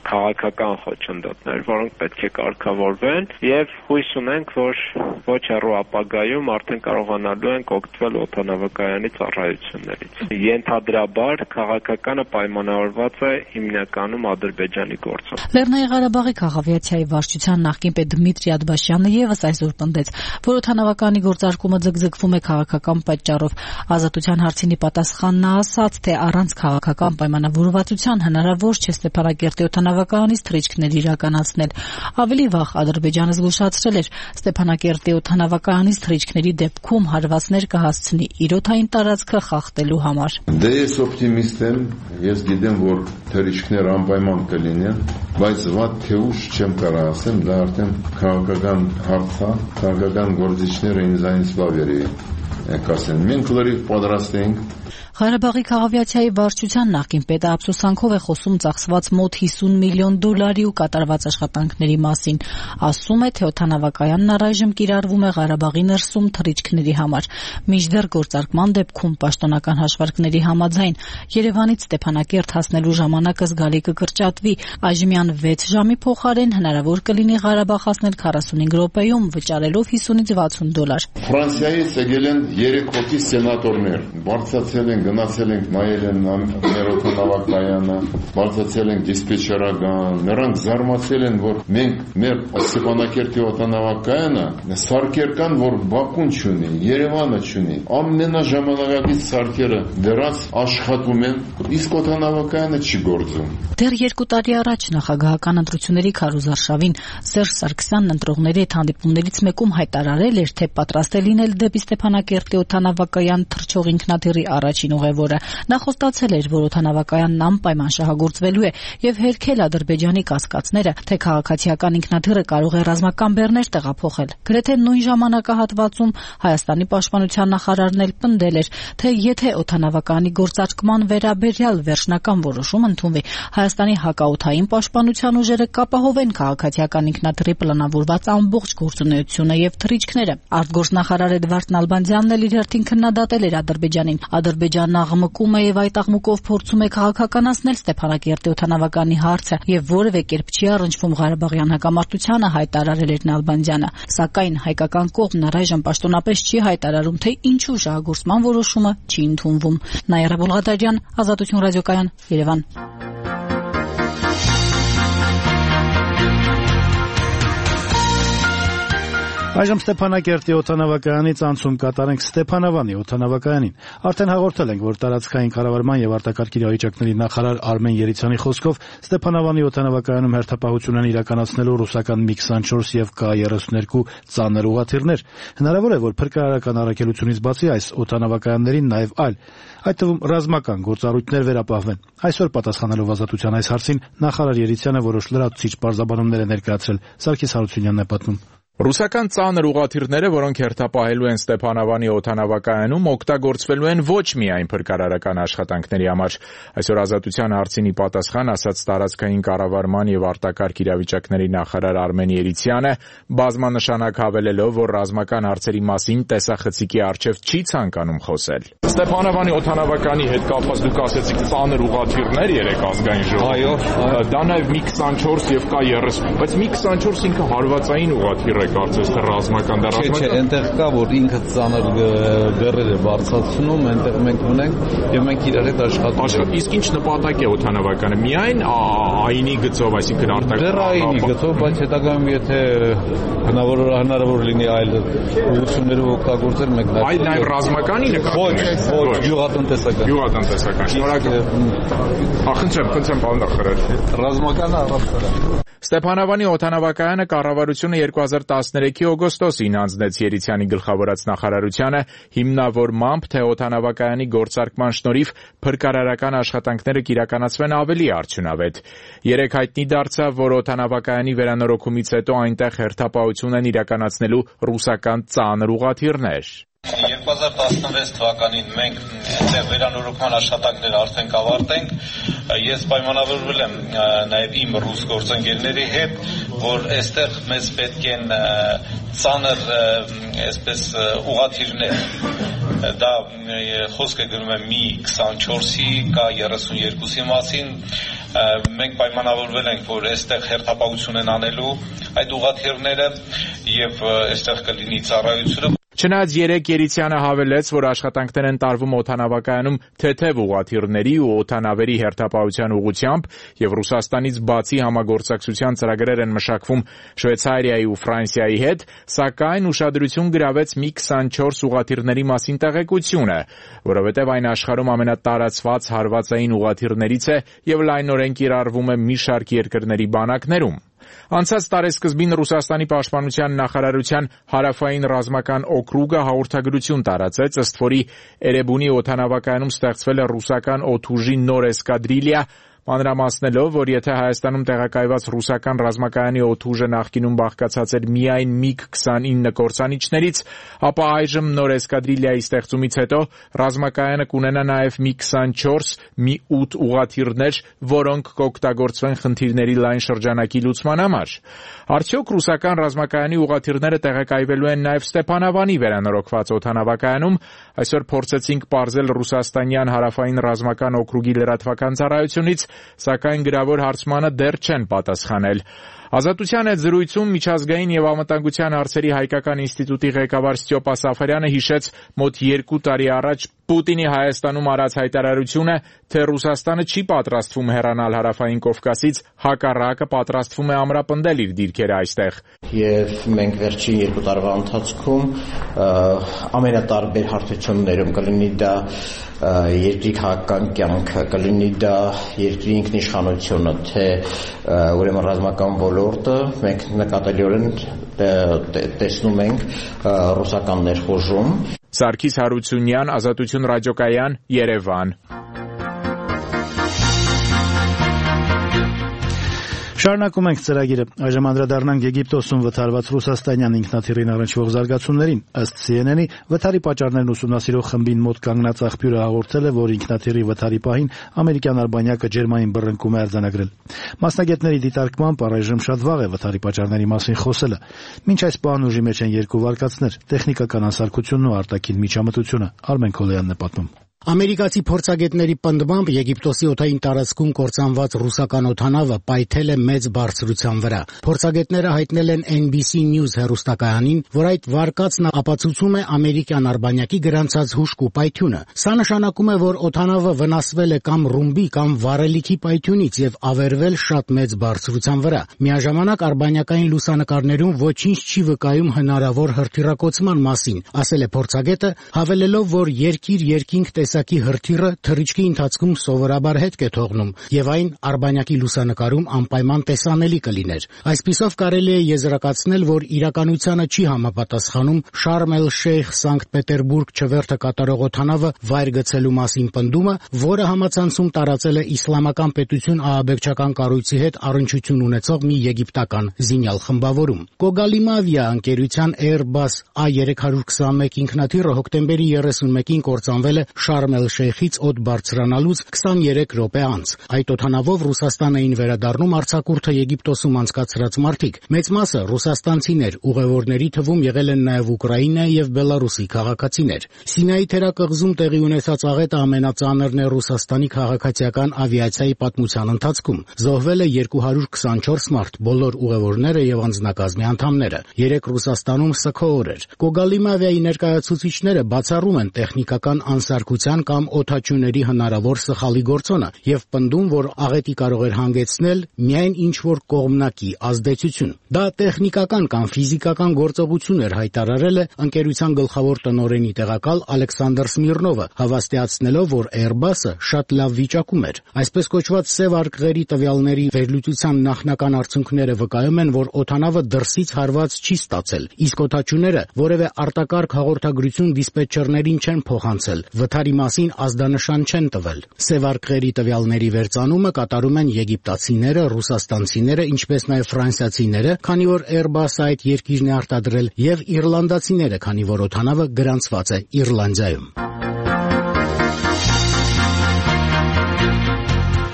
քաղաքական խոչընդոտներ, որոնք պետք է կարգավորվեն եւ հույս ունենք, որ ոչ հեռու ապագայում արդեն կարողանալու ենք օգտվել օդանավակայանի ծառայություններից։ Ենթադրաբար քաղաքականը պայմանավորված է հիմնականում Ադրբեջանի գործով։ Լեռնային Ղարաբաղի քաղաքավիացիայի վարչության նախկին պետ Դմիտրի Ադբաշյանը եւս այսօր պնդեց, որ օդանավականի գործարկումը ձգձգվում է քաղաքական պատճառով։ Ազատության հարցինի պատասխանն ասաց, թե առանց քաղաքական պայմանավորվածության հնարավոր չէ Ստեփանակերտի օդանավականից թռիչքներ իրականացնել։ Ավելի վաղ Ադրբեջանը զգուշացրել էր, Ստեփանակերտի օդանավականից թռիչքների դեպքում հարվածներ կհասցնի իր օդային տարածքը խախտելու համար։ Դե ես օպտիմիստ եմ, ես գիտեմ, որ թռիչքներ անպայման կլինեն, բայց վատ թե ուշ չեմ կարող ասեմ, դա արդեն քաղաքական հարց է, քաղաքական գործիչները ինձանից լավ երևի կասեն։ Մենք լրիվ պատրաստ ենք։ Ղարաբաղի քաղաքավիացիայի վարչության նախկին պետը ափսոսանքով է խոսում ծախսված մոտ հիսուն միլիոն դոլարի ու կատարված աշխատանքների մասին։ Ասում է, թե օդանավակայանն առայժմ կիրառվում է Ղարաբաղի ներսում թռիչքների համար։ Մինչդեռ գործարկման դեպքում պաշտոնական հաշվարկների համաձայն Երևանից Ստեփանակերտ հասնելու ժամանակը զգալի կկրճատվի։ Այժմյան վեց ժամի փոխարեն հնարավոր կլինի Ղարաբաղ հասնել քառասունհինգ րոպեում, վճարելով հիսունից վաթսուն դոլար։ Ֆրանսիայից եկել են երեք հոգի սենատորներ, բարձրացել են գնացել ենք նայել են մեր օդանավակայանը, բարձրացել ենք դիսպեչերական, նրանք զարմացել են, որ մենք մեր Ստեփանակերտի օդանավակայանը սարքեր կան, որ Բաքուն չունի, Երևանը չունի, ամենաժամանակակից սարքերը դրանց աշխատում են, իսկ օդանավակայանը չի գործում։ Դեռ երկու տարի առաջ նախագահական ընտրությունների քարոզարշավին Սերժ Սարգսյանն ընտրողների հետ հանդիպումներից մեկում հայտարարել էր, թե պատրաստ է լինել դեպի Ստեփանակերտի օդանավակայան թռչող ինքնաթիռի առաջին ուղևորը։ Նա խոստացել էր, որ օդանավակայանն անպայման շահագործվելու է եւ հերքել Ադրբեջանի կասկածները, թե քաղաքացիական ինքնաթիռը կարող է ռազմական բեռներ տեղափոխել։ Գրեթե նույն ժամանակահատվածում Հայաստանի պաշտպանության նախարարն էլ պնդել էր, թե եթե օդանավակայանի գործարկման վերաբերյալ վերջնական որոշում ընդունվի, Հայաստանի հակաօդային պաշտպանության ուժերը կապահովեն քաղաքացիական ինքնաթիռի պլանավորված ամբողջ գործունեությունը եւ թռիչքները։ Արտգործնախարար Էդվարդ Նալբանդյանն էլ իր հերթին քննադատել էր Ադրբեջանին։ Ադրբեջանն աղմկում է եւ այդ աղմուկով փորձում է քաղաքականացնել Ստեփանակերտի օդանավականի հարցը եւ որևէ կերպ չի առնչվում Ղարաբաղյան հակամարտությանը, հայտարարել էր Նալբանդյանը։ Սակայն հայկական կողմն առայժմ պաշտոնապես չի հայտարարում, թե ինչու շահագործման որոշումը չի ընդունվում։ Նաիրա Բոլղադարյան, Ազատություն ռադիոկայան, Երևան։ Այժմ Ստեփանակերտի օդանավակայանից անցում կատարենք Ստեփանավանի օդանավակայանին։ Արդեն հաղորդել ենք, որ տարածքային կառավարման եւ արտակարգ իրավիճակների նախարար Արմեն Երիցյանի խոսքով Ստեփանավանի օդանավակայանում հերթապահություն են իրականացնելու ռուսական միգ քսանչորս եւ Կ երեսուններկու ծանր ուղղաթիռներ։ Հնարավոր է, որ փրկարարական առաքելությունից բացի այս օդանավակայաններին նաեւ այլ, այդ թվում ռազմական գործառույթներ վերապահվեն։ Այսօր պատասխանելով Ազատության այս հարցին նախարար Երիցյանը որոշ լրացուցիչ պարզաբանումներ է ներկայացրել։ Սարգիս Հարությունյանն է պատմում։ Ռուսական ծանր ուղղաթիռները, որոնք հերթապահելու են Ստեփանավանի օդանավակայանում, օգտագործվելու են ոչ միայն փրկարարական աշխատանքների համար։ Այսօր Ազատության հարցինի պատասխան ասաց տարածքային կառավարման եւ արտակարգ իրավիճակների նախարար Արմեն Երիցյանը, բազմանշանակ հավելելով, որ ռազմական հարցերի մասին տեսախցիկի առջև չի ցանկանում խոսել։ Ստեփանավանի օդանավակայանի հետ կապված դուք ասացիք ծանր ուղղաթիռներ երեք ազգային ժողով։ Այո, դա նաեւ միգ քսանչորս եւ Կ երեսուն, բայց միգ քսանչորս ինքը հարվածային ուղղաթիռ է, կարծես թե ռազմական դա ռազմական։ Չէ, այնտեղ կա, որ ինքը ծանր բեռեր է բարձրացնում, այնտեղ մենք ունենք եւ մենք իրար հետ աշխատում։ Իսկ ինչ նպատակ է օդանավականը։ Միայն այինի գծով, այսինքն արտաքին։ Դեռ այինի գծով, բայց հետագայում եթե հնարավոր հնարավոր լինի այլ ուղղություններով օգտագործել, մենք դա։ Այլ նաեւ ռազմականի նկատմամբ։ Ոչ, ոչ, գյուղատնտեսական։ Գյուղատնտեսական։ Շնորհակալ։ Ախնդրեմ, խնդրեմ, պարոն նախարար։ Ռազմականը առանց։ Ստեփանավանի օդանավակայանը կառավարությունը երկու հազար տասներեքի օգոստոսին հանձնեց Երիցյանի գլխավորած նախարարությանը հիմնավորմամբ, թե օդանավակայանի գործարկման շնորհիվ փրկարարական աշխատանքները կիրականացվեն ավելի արդյունավետ։ Երեք հայտնի դարձավ, որ օդանավակայանի վերանորոգումից հետո այնտեղ հերթապահություն են իրականացնելու ռուսական ծանր ուղղաթիռներ։ երկու հազար տասնվեց թվականին մենք այդտեղ վերանորոգման աշխատանքները արդեն կավարտենք։ Ես պայմանավորվել եմ նաև իմ ռուս գործընկերների հետ, որ այստեղ մեզ պետք են ծանր այսպես ուղղաթիռներ։ Դա խոսքը գնում է մի քսանչորսի, Կ երեսուներկուսի մասին, մենք պայմանավորվել ենք, որ այստեղ հերթապահություն են անելու այդ ուղղաթիռները եւ այստեղ կլինի ծառայությունը։ Չնայած երեկ Երիցյանը հավելեց, որ աշխատանքներ են տարվում օդանավակայանում թեթև ուղղաթիռների ու օդանավերի հերթապահության ուղղությամբ եւ Ռուսաստանից բացի համագործակցության ծրագրեր են մշակվում Շվեյցարիայի ու Ֆրանսիայի հետ, սակայն ուշադրություն գրավեց մի քսանչորս ուղղաթիռների մասին տեղեկությունը, որովհետեւ այն աշխարհում ամենատարածված հարվածային ուղղաթիռներից է եւ լայնորեն կիրառվում է մի շարք երկրների բանակներում։ Անցած տարեսկզբին Ռուսաստանի պաշտպանության նախարարության հարավային ռազմական օկրուգը հաղորդագրություն տարածեց, ըստ որի Էրեբունի օդանավակայանում ստեղծվել է ռուսական օդուժի նոր էսկադրիլիա, մանրամասնելով, որ եթե Հայաստանում տեղակայված ռուսական ռազմակայանի օդուժը նախկինում բաղկացած էր միայն միգ քսանինը կործանիչներից, ապա այժմ նոր էսկադրիլիայի ստեղծումից հետո ռազմակայանը կունենա նաև մի քսանչորս, մի ութ ուղղաթիռներ, որոնք կօգտագործվեն խնդիրների լայն շրջանակի լուծման համար։ Արդյոք ռուսական ռազմակայանի ուղղաթիռները տեղակայվելու են նաև Ստեփանավանի վերանորոգված օդանավակայանում, այսօր փորձեցինք պարզել ռուսաստանյան հարավային ռազմական օկրուգի լրատվական ծառայությունից, սակայն գրավոր հարցմանը դեռ չեն պատասխանել։ Ազատության հետ զրույցում միջազգային եւ անվտանգության հարցերի հայկական ինստիտուտի ղեկավար Ստյոպ Ասաֆարյանը հիշեց մոտ երկու տարի առաջ Պուտինի Հայաստանում արած հայտարարությունը, թե Ռուսաստանը չի պատրաստվում հեռանալ հարավային Կովկասից, հակառակը պատրաստվում է ամրապնդել իր դիրքերը այստեղ։ Եվ մենք վերջին երկու տարվա ընթացքում ամենատարբեր հարթություններում կլինի դա երկրի քաղաքական կյանքը, կլինի դա երկրի ինքնիշխանությունը, թե ուրեմն ռազմական ոլորտը, մենք նկատելիորեն տեսնում ենք ռուսական ներխուժում։ Սարգիս Հարությունյան, Ազատություն ռադիոկայան, Երևան։ Շարունակում ենք ծրագիրը։ Այժմ անդրադառնանք Եգիպտոսում վթարված ռուսաստանյան ինքնաթիռին առնչվող զարգացումներին։ Ըստ C N N-ի, վթարի պատճառներն ուսումնասիրող խմբին մոտ կանգնած աղբյուրը հաղորդել է, որ ինքնաթիռի վթարի պահին ամերիկյան արբանյակը ջերմային բռնկում է արձանագրել։ Մասնագետների դիտարկմամբ առայժմ շատ վաղ է վթարի պատճառների մասին խոսելը։ Մինչ այս պահն ուժի մեջ են երկու վարկածներ՝ տեխնիկական անսարքությունն ու արտաքին միջամտությունը։ Արմեն Քոլոյանն է պատմում։ Ամերիկացի փորձագետների պնդմամբ Եգիպտոսի օդային տարածքում կործանված ռուսական օդանավը պայթել է մեծ բարձրության վրա։ Փորձագետները հայտնել են N B C News հեռուստակայանին, որ այդ վարկածն ապացուցում է ամերիկյան արբանյակի գրանցած հուժկու պայթյունը։ Սա նշանակում է, որ օդանավը վնասվել է կամ ռումբի կամ վառելիքի պայթյունից եւ ավերվել շատ մեծ բարձրության վրա։ Միաժամանակ արբանյակային լուսանկարներում ոչինչ չի վկայում հնարավոր հրթիռակոծման մասին, ասել է փորձագետը, հավելելով, որ երկիր-երկինք տեսակի հրթիռը թռիչքի ընթացքում սովորաբար հետք է թողնում եւ այն արբանյակի լուսանկարում անպայման տեսանելի կլիներ։ Այսպիսով կարելի է եզրակացնել, որ իրականությանը չի համապատասխանում Շարմ էլ-Շեյխ Սանկտ Պետերբուրգ չվերթը կատարող օդանավը վայր գցելու մասին պնդումը, որը համացանցում տարածել է Իսլամական պետություն ահաբեկչական կառույցի հետ առնչություն ունեցող մի եգիպտական զինյալ խմբավորում։ Կոգալիմավիա ընկերության Airbus A երեք քսանմեկ ինքնաթիռը հոկտեմբերի երեսունմեկին կործանվել է Շարմ էլ-Շեյխից օդ բարձրանալուց քսաներեք րոպե անց։ Այդ օդանավով Ռուսաստան էին վերադառնում արձակուրդը Եգիպտոսում անցկացրած մարդիկ։ Մեծ մասը ռուսաստանցիներ, ուղևորների թվում եղել են նաև Ուկրաինայի եւ Բելարուսի քաղաքացիներ։ Սինայի թերակղզում տեղի ունեցած աղետը ամենածանրն է Ռուսաստանի քաղաքացիական ավիացիայի պատմության ընթացքում։ Զոհվել է երկու հարյուր քսանչորս մարդ, բոլոր ուղևորները եւ անձնակազմի անդամները։ Երեք Ռուսաստանում սգո օր էր։ Կոգալիմավիայի ներկայացուցիչները բացառում են տեխնիկական անսարքության կամ օդաչուների հնարավոր սխալի գործոնը եւ պնդում, որ աղետի կարող էր հանգեցնել միայն ինչ-որ կողմնակի ազդեցություն։ Դա տեխնիկական կամ ֆիզիկական գործողություն էր, հայտարարել է ընկերության գլխավոր տնօրենի տեղակալ Ալեքսանդր Սմիրնովը, հավաստիացնելով, որ Airbus-ը շատ լավ վիճակում էր։ Այսպես կոչված սև արկղերի տվյալների վերլուծության նախնական արդյունքները վկայում են, որ օդանավը դրսից հարված չի ստացել, իսկ օդաչուները որևէ արտակարգ հաղորդագրություն դիսպետչերներին չեն փոխանցել, վթարի մասին ազդանշան չեն տվել։ Սև արկղերի տվյալների վերծանումը կատարում են եգիպտացիները, ռուսաստանցիները, ինչպես նաև ֆրանսիացիները, քանի որ Airbus-ը այդ երկիրն է արտադրել, եւ իռլանդացիները, քանի որ օդանավը գրանցված է Իռլանդիայում։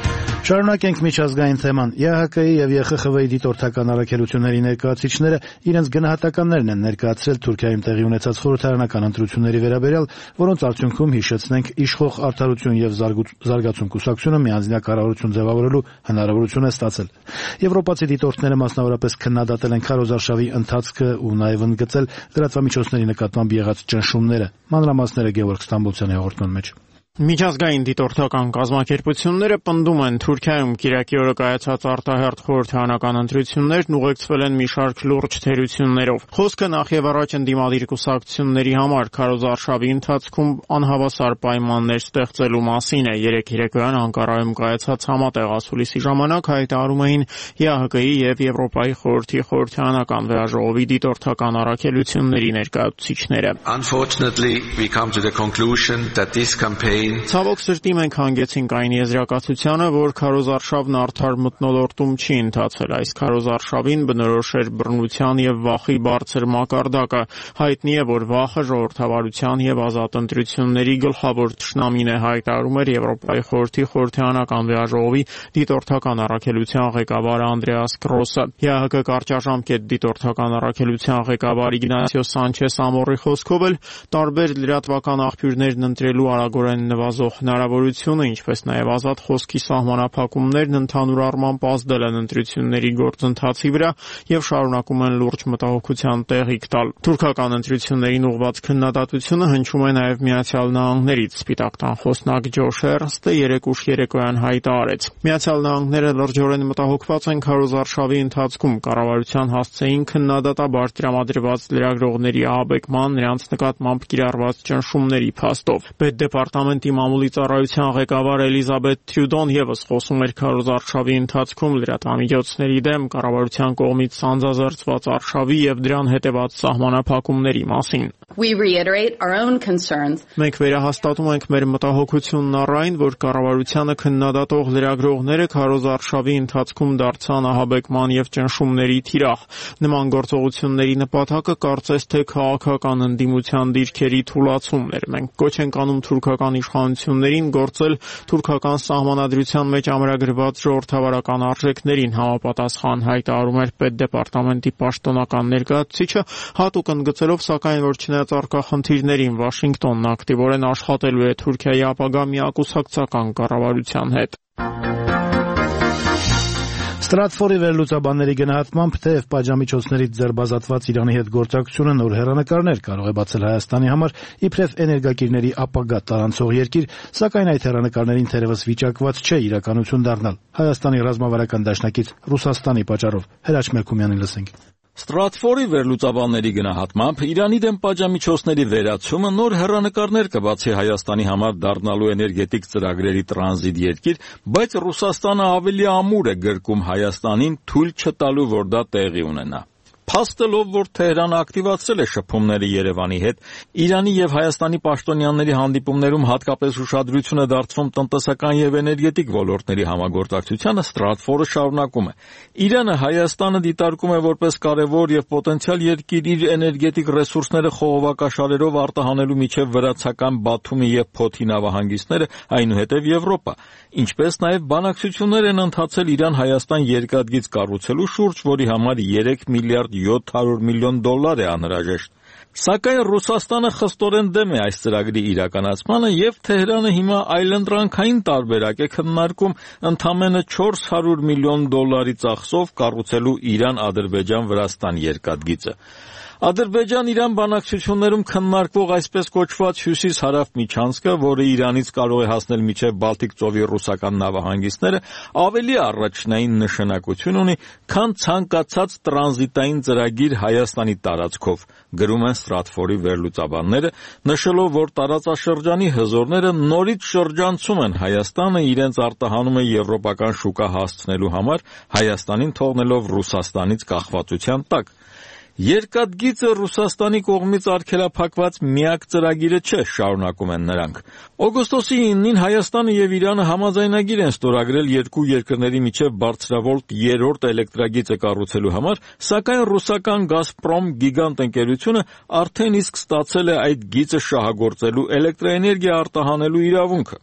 Շարունակենք միջազգային թեման։ Է Հ Կ-ի եւ Ե Խ Խ V-ի դիտորդական առաքելությունների ներկայացուցիչները իրենց գնահատականներն են ներկայացրել Թուրքիայում տեղի ունեցած խորհրդարանական ընտրությունների վերաբերյալ, որոնց արդյունքում հիշեցնենք իշխող Արդարություն եւ զարգացում կուսակցությունը միանձնյա կառավարություն ձևավորելու հնարավորություն է ստացել։ Եվրոպացի դիտորդները մասնավորապես քննադատել են քարոզարշավի ընթացքը ու նաեւ ընդգծել լրատվամիջոցների նկատմամբ եղած ճնշումները։ Մանրամասները Գևորգ Ստամբոլցյանի հաղորդման մեջ։ Միջազգային դիտորդական կազմակերպությունները պնդում են Թուրքիայում կիրակի օրը կայացած արտահերթ խորհրդարանական ընտրություններն ուղեկցվել են մի շարք լուրջ թերություններով։ Խոսքը նախ եւ առաջ ընդդիմադիր կուսակցությունների համար քարոզարշավի ընթացքում անհավասար պայմաններ ստեղծելու մասին է։ Երեկ երեկոյան Անկարայում կայացած համատեղ ասուլիսի ժամանակ հայտարարում էին Ե Հ Կ-ի եւ Եվրոպայի խորհրդի խորհրդարանական վեաժողովի դիտորդական առաքելությունների ներկայացուցիչները։ Unfortunately, we come to the conclusion that this campaign Ցավոք սրտի մենք հանգեցինք այն եզրակացությանը, որ քարոզարշավն արդար մթնոլորտում չի ընթացել։ Այս քարոզարշավին բնորոշ էր բռնության եւ վախի բարձր մակարդակը։ Հայտնի է, որ վախը ժողովրդավարության եւ ազատ ընտրությունների գլխավոր թշնամին է, հայտարարում էր Եվրոպայի խորհրդի խորհրդարանական վեաժողովի դիտորդական առաքելության ղեկավար Անդրեաս Կրոսը։ Ե Հ Կ կարճաժամկետ դիտորդական առաքելության ղեկավար Իգնացիո Սանչես Ամորի խոսքով էլ տարբեր լրատվական աղբյուրներն ընտրելու արագորեն նվազող հնարավորությունը, ինչպես նաև ազատ խոսքի սահմանափակումներն ընդհանուր առմամբ ազդել են ընտրությունների գործընթացի վրա եւ շարունակում են լուրջ մտահոգության տեղիք տալ։ Թուրքական ընտրություններին ուղղված քննադատությունը հնչում է նաև Միացյալ Նահանգներից։ Սպիտակ տան խոսնակ Ջո Շերնստը երեկ ուշ երեկոյան հայտարարեց. Միացյալ Նահանգները լրջորեն մտահոգված են քարոզարշավի ընթացքում կառավարության հասցեին քննադատաբար տրամադրված լրագրողների ահաբեկման, նրանց նկատմամբ կիրառված ճնշումների փաստով։ Պետդեպարտամենտի մամուլի ծառայության ղեկավար Էլիզաբեթ Թրյուդոն եւս խոսում էր քարոզարշավի ընթացքում լրատվամիջոցների դեմ կառավարության կողմից սանձազերծված արշավի եւ դրան հետեւած սահմանափակումների մասին։ We reiterate our own concerns. Մենք վերահաստատում ենք մեր մտահոգությունն առ այն, որ կառավարությանը քննադատող լրագրողները քարոզարշավի ընթացքում դարձան ահաբեկման եւ ճնշումների թիրախ։ Նման գործողությունների նպատակը կարծես թե քաղաքական ընդդիմության դիրքերի թուլացումն էր։ Մենք կոչ ենք անում թուրքական իշխանություններին գործել թուրքական սահմանադրության մեջ ամրագրված ժողովրդավարական արժեքներին համապատասխան, հայտարարում էր Պետդեպարտամենտի պաշտոնական ներկայացուցիչը, հատուկ ընդգծելով սակայն, որ չնայած առկա խնդիրներին Վաշինգտոնն ակտիվորեն աշխատելու է Թուրքիայի ապագա միակուսակցական կառավարության հետ։ Ստրատֆորի վերլուծաբանների գնահատմամբ թեև պատժամիջոցներից ձերբազատված Իրանի հետ գործակցությունը նոր հեռանկարներ կարող է բացել Հայաստանի համար իբրև էներգակիրների ապագա տարանցող երկիր, սակայն այդ հեռանկարներին թերևս վիճակված չէ իրականություն դառնալ Հայաստանի ռազմավարական դաշնակից Ռուսաստանի պատճառով։ Հրաչ Մերկումյանին լսենք։ Ստրատֆորի վերլուծաբանների գնահատմամբ Իրանի դեմ պատժամիջոցների վերացումը նոր հեռանկարներ կբացի Հայաստանի համար դառնալու էներգետիկ ծրագրերի տրանզիտ երկիր, բայց Ռուսաստանը ավելի ամուր է գրկում Հայաստանին թույլ չտալու, որ դա տեղի ունենա։ Փաստելով, որ Թեհրանը ակտիվացրել է շփումները Երևանի հետ, Իրանի եւ Հայաստանի պաշտոնյաների հանդիպումներում հատկապես ուշադրություն է դարձվում տնտեսական եւ էներգետիկ ոլորտների համագործակցությանը, Ստրատֆորը շարունակում է. Իրանը Հայաստանը դիտարկում է որպես կարևոր եւ պոտենցիալ երկիր իր էներգետիկ ռեսուրսները խողովակաշարերով արտահանելու միջև վրացական Բաթումի եւ Փոթի նավահանգիստները, այնուհետեւ Եվրոպա, ինչպես նաեւ բանակցություններ են ընթացել Իրան-Հայաստան երկաթգիծ կառուցելու շուրջ, որի համար երեք միլիարդ յոթ հարյուր միլիոն դոլար է անհրաժեշտ։ Սակայն Ռուսաստանը խստորեն դեմ է այս ծրագրի իրականացմանը եւ Թեհրանը հիմա այլընտրանքային տարբերակ է քննարկում ընդամենը չորս հարյուր միլիոն դոլարի ծախսով կառուցելու Իրան-Ադրբեջան-Վրաստան երկաթգիծը։ Ադրբեջան-Իրան բանակցություններում քննարկվող այսպես կոչված հյուսիս-հարավ միջանցքը, որը Իրանից կարող է հասնել մինչև Բալտիկ ծովի ռուսական նավահանգիստները, ավելի առաջնային նշանակություն ունի, քան ցանկացած տրանզիտային ծրագիր Հայաստանի տարածքով, գրում են Ստրատֆորի վերլուծաբանները, նշելով, որ տարածաշրջանի հզորները նորից շրջանցում են Հայաստանը իրենց արտահանումը եվրոպական շուկա հասցնելու համար, Հայաստանին թողնելով Ռուսաստանից կախվածության տակ։ Երկաթգիծը Ռուսաստանի կողմից արգելափակված միակ ծրագիրը չէ, շարունակում են նրանք։ Օգոստոսի իննին Հայաստանը եւ Իրանը համաձայնագիր են ստորագրել երկու երկրների միջև բարձրավոլտ երրորդ էլեկտրագիծը կառուցելու համար, սակայն ռուսական Գազպրոմ գիգանտ ընկերությունը արդեն իսկ ստացել է այդ գիծը շահագործելու էլեկտրաէներգիա արտահանելու իրավունքը։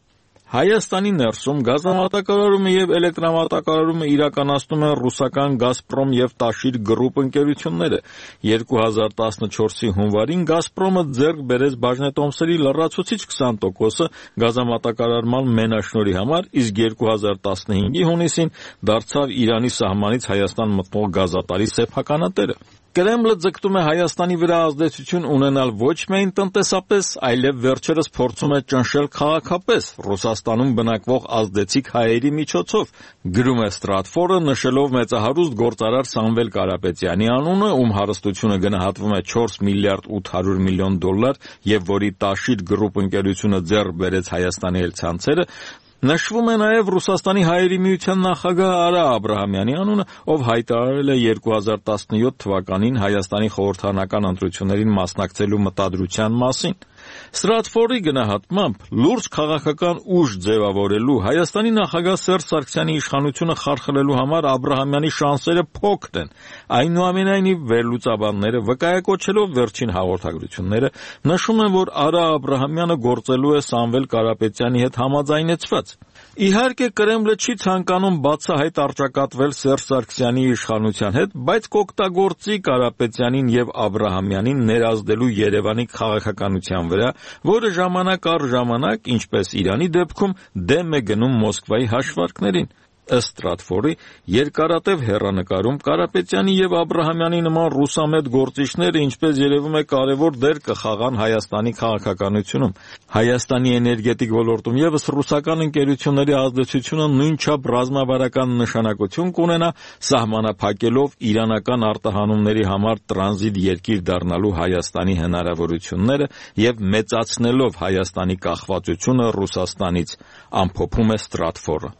Հայաստանի ներսում գազամատակարարումը եւ էլեկտրամատակարարումը իրականացնում են ռուսական «Գազպրոմ» եւ «Տաշիր» գրուպ ընկերությունները։ երկու հազար տասնչորսի հունվարին «Գազպրոմը» ձեռք բերեց բաժնետոմսերի լրացուցիչ քսան տոկոսը գազամատակարարման մենաշնորհի համար, իսկ երկու հազար տասնհինգի հունիսին դարձավ Իրանի սահմանից Հայաստան մտնող գազատարի սեփականատերը։ Կրեմլը ձգտում է Հայաստանի վրա ազդեցություն ունենալ ոչ միայն տնտեսապես, այլև վերջերս փորձում է ճնշել քաղաքապես Ռուսաստանում բնակվող ազդեցիկ հայերի միջոցով, գրում է Stratfor-ը, նշելով մեծահարուստ գործարար Սամվել Կարապետյանի անունը, ում հարստությունը գնահատվում է չորս միլիարդ ութ հարյուր միլիոն դոլար եւ որի Տաշիր գրուպ ընկերությունը ձեռք բերեց Հայաստանի ցանցերը։ Նշվում է նաև Ռուսաստանի հայերի միության նախագահ Արա Աբրահամյանի անունը, ով հայտարարել է երկու հազար տասնյոթ թվականին Հայաստանի խորհրդարանական ընտրություններին մասնակցելու մտադրության մասին։ Stratfor-ի գնահատմամբ լուրջ քաղաքական ուժ ձևավորելու Հայաստանի նախագահ Սերժ Սարգսյանի իշխանությունը խարխլելու համար Աբրահամյանի շանսերը փոքր են։ Այնուամենայնիվ վերլուծաբանները վկայակոչելով վերջին հաղորդագրությունները նշում են, որ Արա Աբրահամյանը գործելու է Սամվել Կարապետյանի հետ համաձայնեցված։ Իհարկե Կրեմլը չի ցանկանում բացահայտ առճակատվել Սերժ Սարգսյանի իշխանության հետ, բայց կօգտագործի Կարապետյանին եւ Աբրահամյանին ներազդելու Երևանի քաղաքականության վրա, որը ժամանակ առ ժամանակ, ինչպես Իրանի դեպքում, դեմ է գնում Մոսկվայի հաշվարկներին։ Ըստ Stratfor-ի երկարատև հեռանկարում Կարապետյանի եւ Աբրահամյանի նման ռուսամետ գործիչները, ինչպես երևում է, կարևոր դեր կխաղան Հայաստանի քաղաքականությունում։ Հայաստանի էներգետիկ ոլորտում եւս ռուսական ընկերությունների ազդեցությունը նույնչափ ռազմավարական նշանակություն կունենա, սահմանափակելով իրանական արտահանումների համար տրանզիտ երկիր դառնալու Հայաստանի հնարավորությունները եւ մեծացնելով Հայաստանի կախվածությունը Ռուսաստանից, ամփոփում է Stratfor-ը։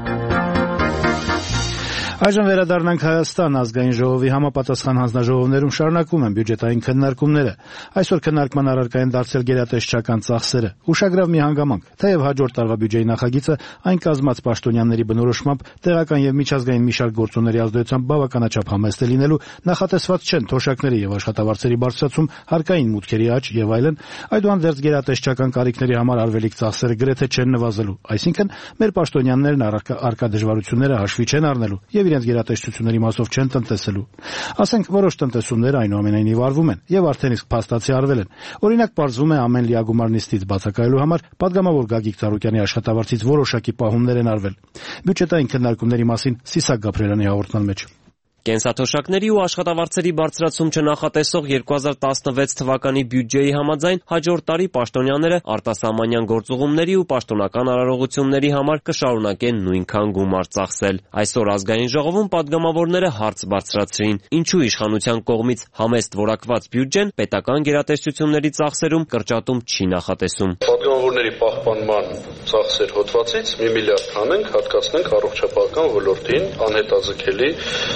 Այժմ վերադառնանք Հայաստան ազգային ժողովի համապատասխան հանձնաժողովներում շարունակվում են բյուջետային քննարկումները։ Այսօր քննարկման առարկա են դարձել գերատեսչական ծախսերը։ Ուշագրավ մի հանգամանք, թեև հաջորդ տարվա բյուջեի նախագիծը այն կազմած պաշտոնյաների բնորոշմամբ տեղական եւ միջազգային մի շարք գործոնների ազդեցությամբ բավականաչափ համեստ է լինելու, նախատեսված չեն թոշակների եւ աշխատավարձերի բարձրացում, հարկային մուտքերի աճ եւ այլն, այդուհանդերձ գերատեսչական կարիքների համար արվելիք ծախսերը գրեթե չեն նվազելու, այսինքն մեր պաշտոնյաներն առարկա դժվարությունները հաշվի չեն առնելու եւ իրենց գերատեսչությունների մասով չեն տնտեսելու։ Ասենք որոշ տնտեսումներ այնուամենայնիվ արվում են եւ արդեն իսկ փաստացի արվել են։ Օրինակ պարզվում է ամեն լիագումար նիստից բացակայելու համար պատգամավոր Գագիկ Ծառուկյանի աշխատավարձից որոշակի պահումներ են արվել։ Բյուջետային քննարկումների մասին Սիսակ Գաբրելյանի հաղորդման մեջ։ Կենսաթոշակների ու աշխատավարձերի բարձրացում չնախատեսող երկու հազար տասնվեց թվականի բյուջեի համաձայն հաջորդ տարի պաշտոնյաները արտասահմանյան գործուղումների ու պաշտոնական արարողությունների համար կշարունակեն նույնքան գումար ծախսել։ Այսօր ազգային ժողովում պատգամավորները հարց բարձրացրին, ինչու իշխանության կողմից համեստ որակված բյուջեն պետական գերատեսչությունների ծախսերում կրճատում չի նախատեսում։ Պատգամավորների պահպանման ծախսեր հոդվածից մի միլիարդ հանենք, հատկացնենք առողջապահական ոլորտին, անհետաձգելի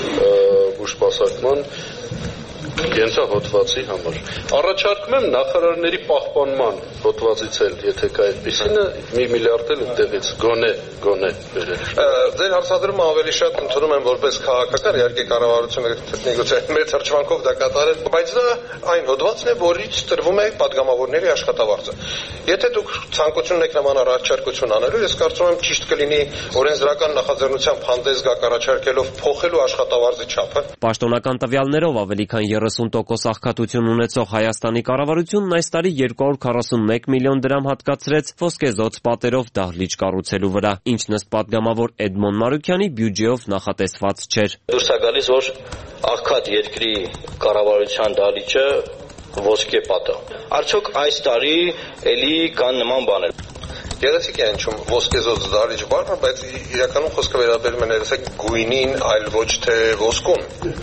բուժսպասարկման կենսահոդվածի համար։ Առաջարկում եմ նախարարների պահպանման հոդվածից էլ, եթե կա այդպիսինը, մի միլիարդ էլ ընդեղից գոնե, գոնե բերել։ Ձեր հարցադրումը ավելի շատ ընդունում եմ որպես քաղաքական, իհարկե կառավարությունը միգուցե մեծ հրճվանքով դա կատարել, բայց դա այն հոդվածն է, որից տրվում է պատգամավորների աշխատավարձը։ Եթե դուք ցանկություն եք նման առաջարկություն անելու, ես կարծում եմ ճիշտ կլինի օրենսդրական նախաձեռնությամբ հանդես գաք առաջարկելով փոխելու աշխատավարձի չափը։ Պաշտոնական տվյալներով ավելի քան երեսուն տոկոս աղքատություն ունեցող Հայաստանի կառավարությունն այս տարի երկու հարյուր քառասունմեկ միլիոն դրամ հատկացրեց ոսկեզօծ պատերով դահլիճ կառուցելու վրա, ինչն ըստ պատգամավոր Էդմոն Մարուկյանի բյուջեով նախատեսված չէր։ Դուրս է գալիս, որ աղքատ երկրի կառավարության դահլիճը ոսկե պատը։ Արդյոք այս տարի էլի կան նման բաներ։ Գեղեցիկ է ինչում ոսկեզօծ դահլիճ բառը, բայց իրականում խոսքը վերաբերում է ներեցեք գույնին, այլ ոչ թե ոսկուն։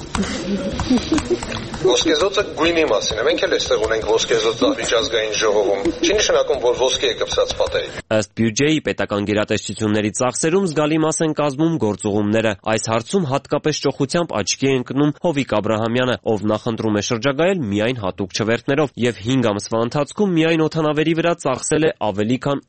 Ոսկեզօծը գույնի մասին է։ Մենք էլ այստեղ ունենք ոսկեզօծ դահլիճ ազգային ժողովում։ Չի նշանակում, որ ոսկե է կպսած պատերի։ Ըստ բյուջեի պետական գերատեսչությունների ծախսերում զգալի մաս են կազմում գործուղումները։ Այս հարցում հատկապես ճոխությամբ աչքի է ընկնում Հովիկ Աբրահամյանը, ով նախընտրում է շրջագայել միայն հատուկ չվերթներով եւ հինգ ամսվա ընթացքում միայն օդանավերի վրա ծախսել է ավելի քան ութսունհինգ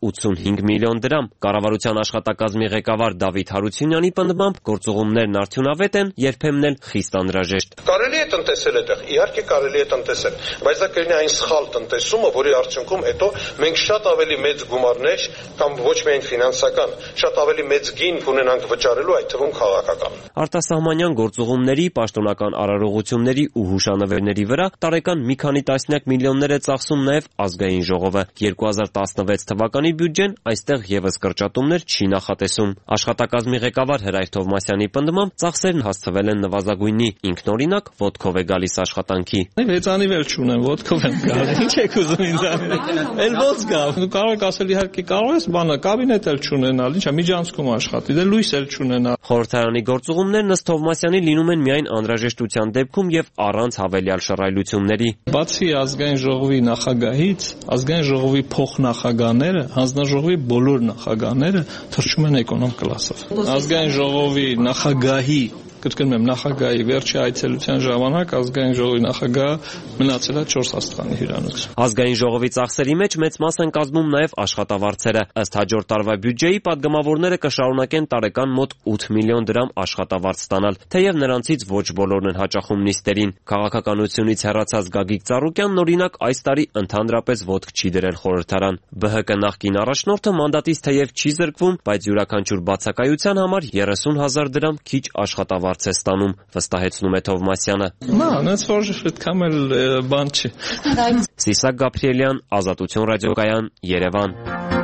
հինգ միլիոն դրամ։ Կառավարության աշխատակազմի ղեկավար Դավիթ Հարությունյանի պնդմամբ գործուղումներն արդյունավետ են, երբեմն էլ խիստ անհրաժեշտ։ Կարելի է տնտեսել այդտեղ, իհարկե կարելի է տնտեսել, բայց դա կլինի այն սխալ տնտեսումը, որի արդյունքում հետո մենք շատ ավելի մեծ գումարներ կամ ոչ միայն ֆինանսական, շատ ավելի մեծ գին կունենանք վճարելու, այդ թվում քաղաքական։ Արտասահմանյան գործուղումների, պաշտոնական արարողությունների ու հուշանվերների վրա տարեկան մի քանի տասնյակ միլիոններ է ծախսում նաև ազգային ժողովը։ երկու հազար տասնվեց թվականի բյուջեն այստեղ եւս կրճատումներ չի նախատեսում։ Աշխատակազմի ղեկավար Հրայր Թովմասյանի պնդմամբ ծախսերն հասցվել են նվազագույնի, ինքնօրինակ ոտքով է գալիս աշխատանքի։ Հեծանիվ էլ չունեմ, ոտքով եմ գալիս։ Ինչ եք ուզում ինձանից։ Էլ ո՞նց գա։ Դու կարող ես ասել իհարկե կարող ես բանը կաբինետ էլ չունենալ, ինչա միջանցքում աշխատի, դե լույս էլ չունենալ։ Խորհրդարանի գործուղումներն ըստ Թովմասյանի լինում են միայն անհրաժեշտության դեպքում եւ առանց հավելյալ շռայլությունների։ Բացի ազգային ժողովի նախագահից, ազգային ժողովի փոխնախագահները, հանձնաժողովի բոլոր նախագահները թռչում են էկոնոմ կլասով։ Ազգային ժողովի նախագահի կրկնում եմ նախագահի վերջի այցելության ժամանակ ազգային ժողովի նախագահը մնացել է չորս աստղանի հյուրանոցում։ Ազգային ժողովի ծախսերի մեջ մեծ մաս են կազմում նաև աշխատավարձերը։ Ըստ հաջորդ տարվա բյուջեի падգամավորները կշարունակեն տարեկան մոտ ութ միլիոն դրամ աշխատավարձ ստանալ, թեև նրանցից ոչ բոլորն են հաճախում նիստերին։ Քաղաքականությունից հեռացած Գագիկ Ծառուկյանն օրինակ այս տարի ընդհանրապես ոտք չի դրել խորհրդարան։ ԲՀԿ նախկին առաջնորդը մանդատից թեև չի զրկվում, բայց յուրաքանչյուր բացակայության համար երեսուն հազար դրամ քիչ աշխատավարձ է ստանում, վստահեցնում է Թովմասյանը։ Նա, այնց որ այդքան էլ բան չի։ Սիսակ Գաբրիելյան, Ազատություն ռադիոկայան, Երևան։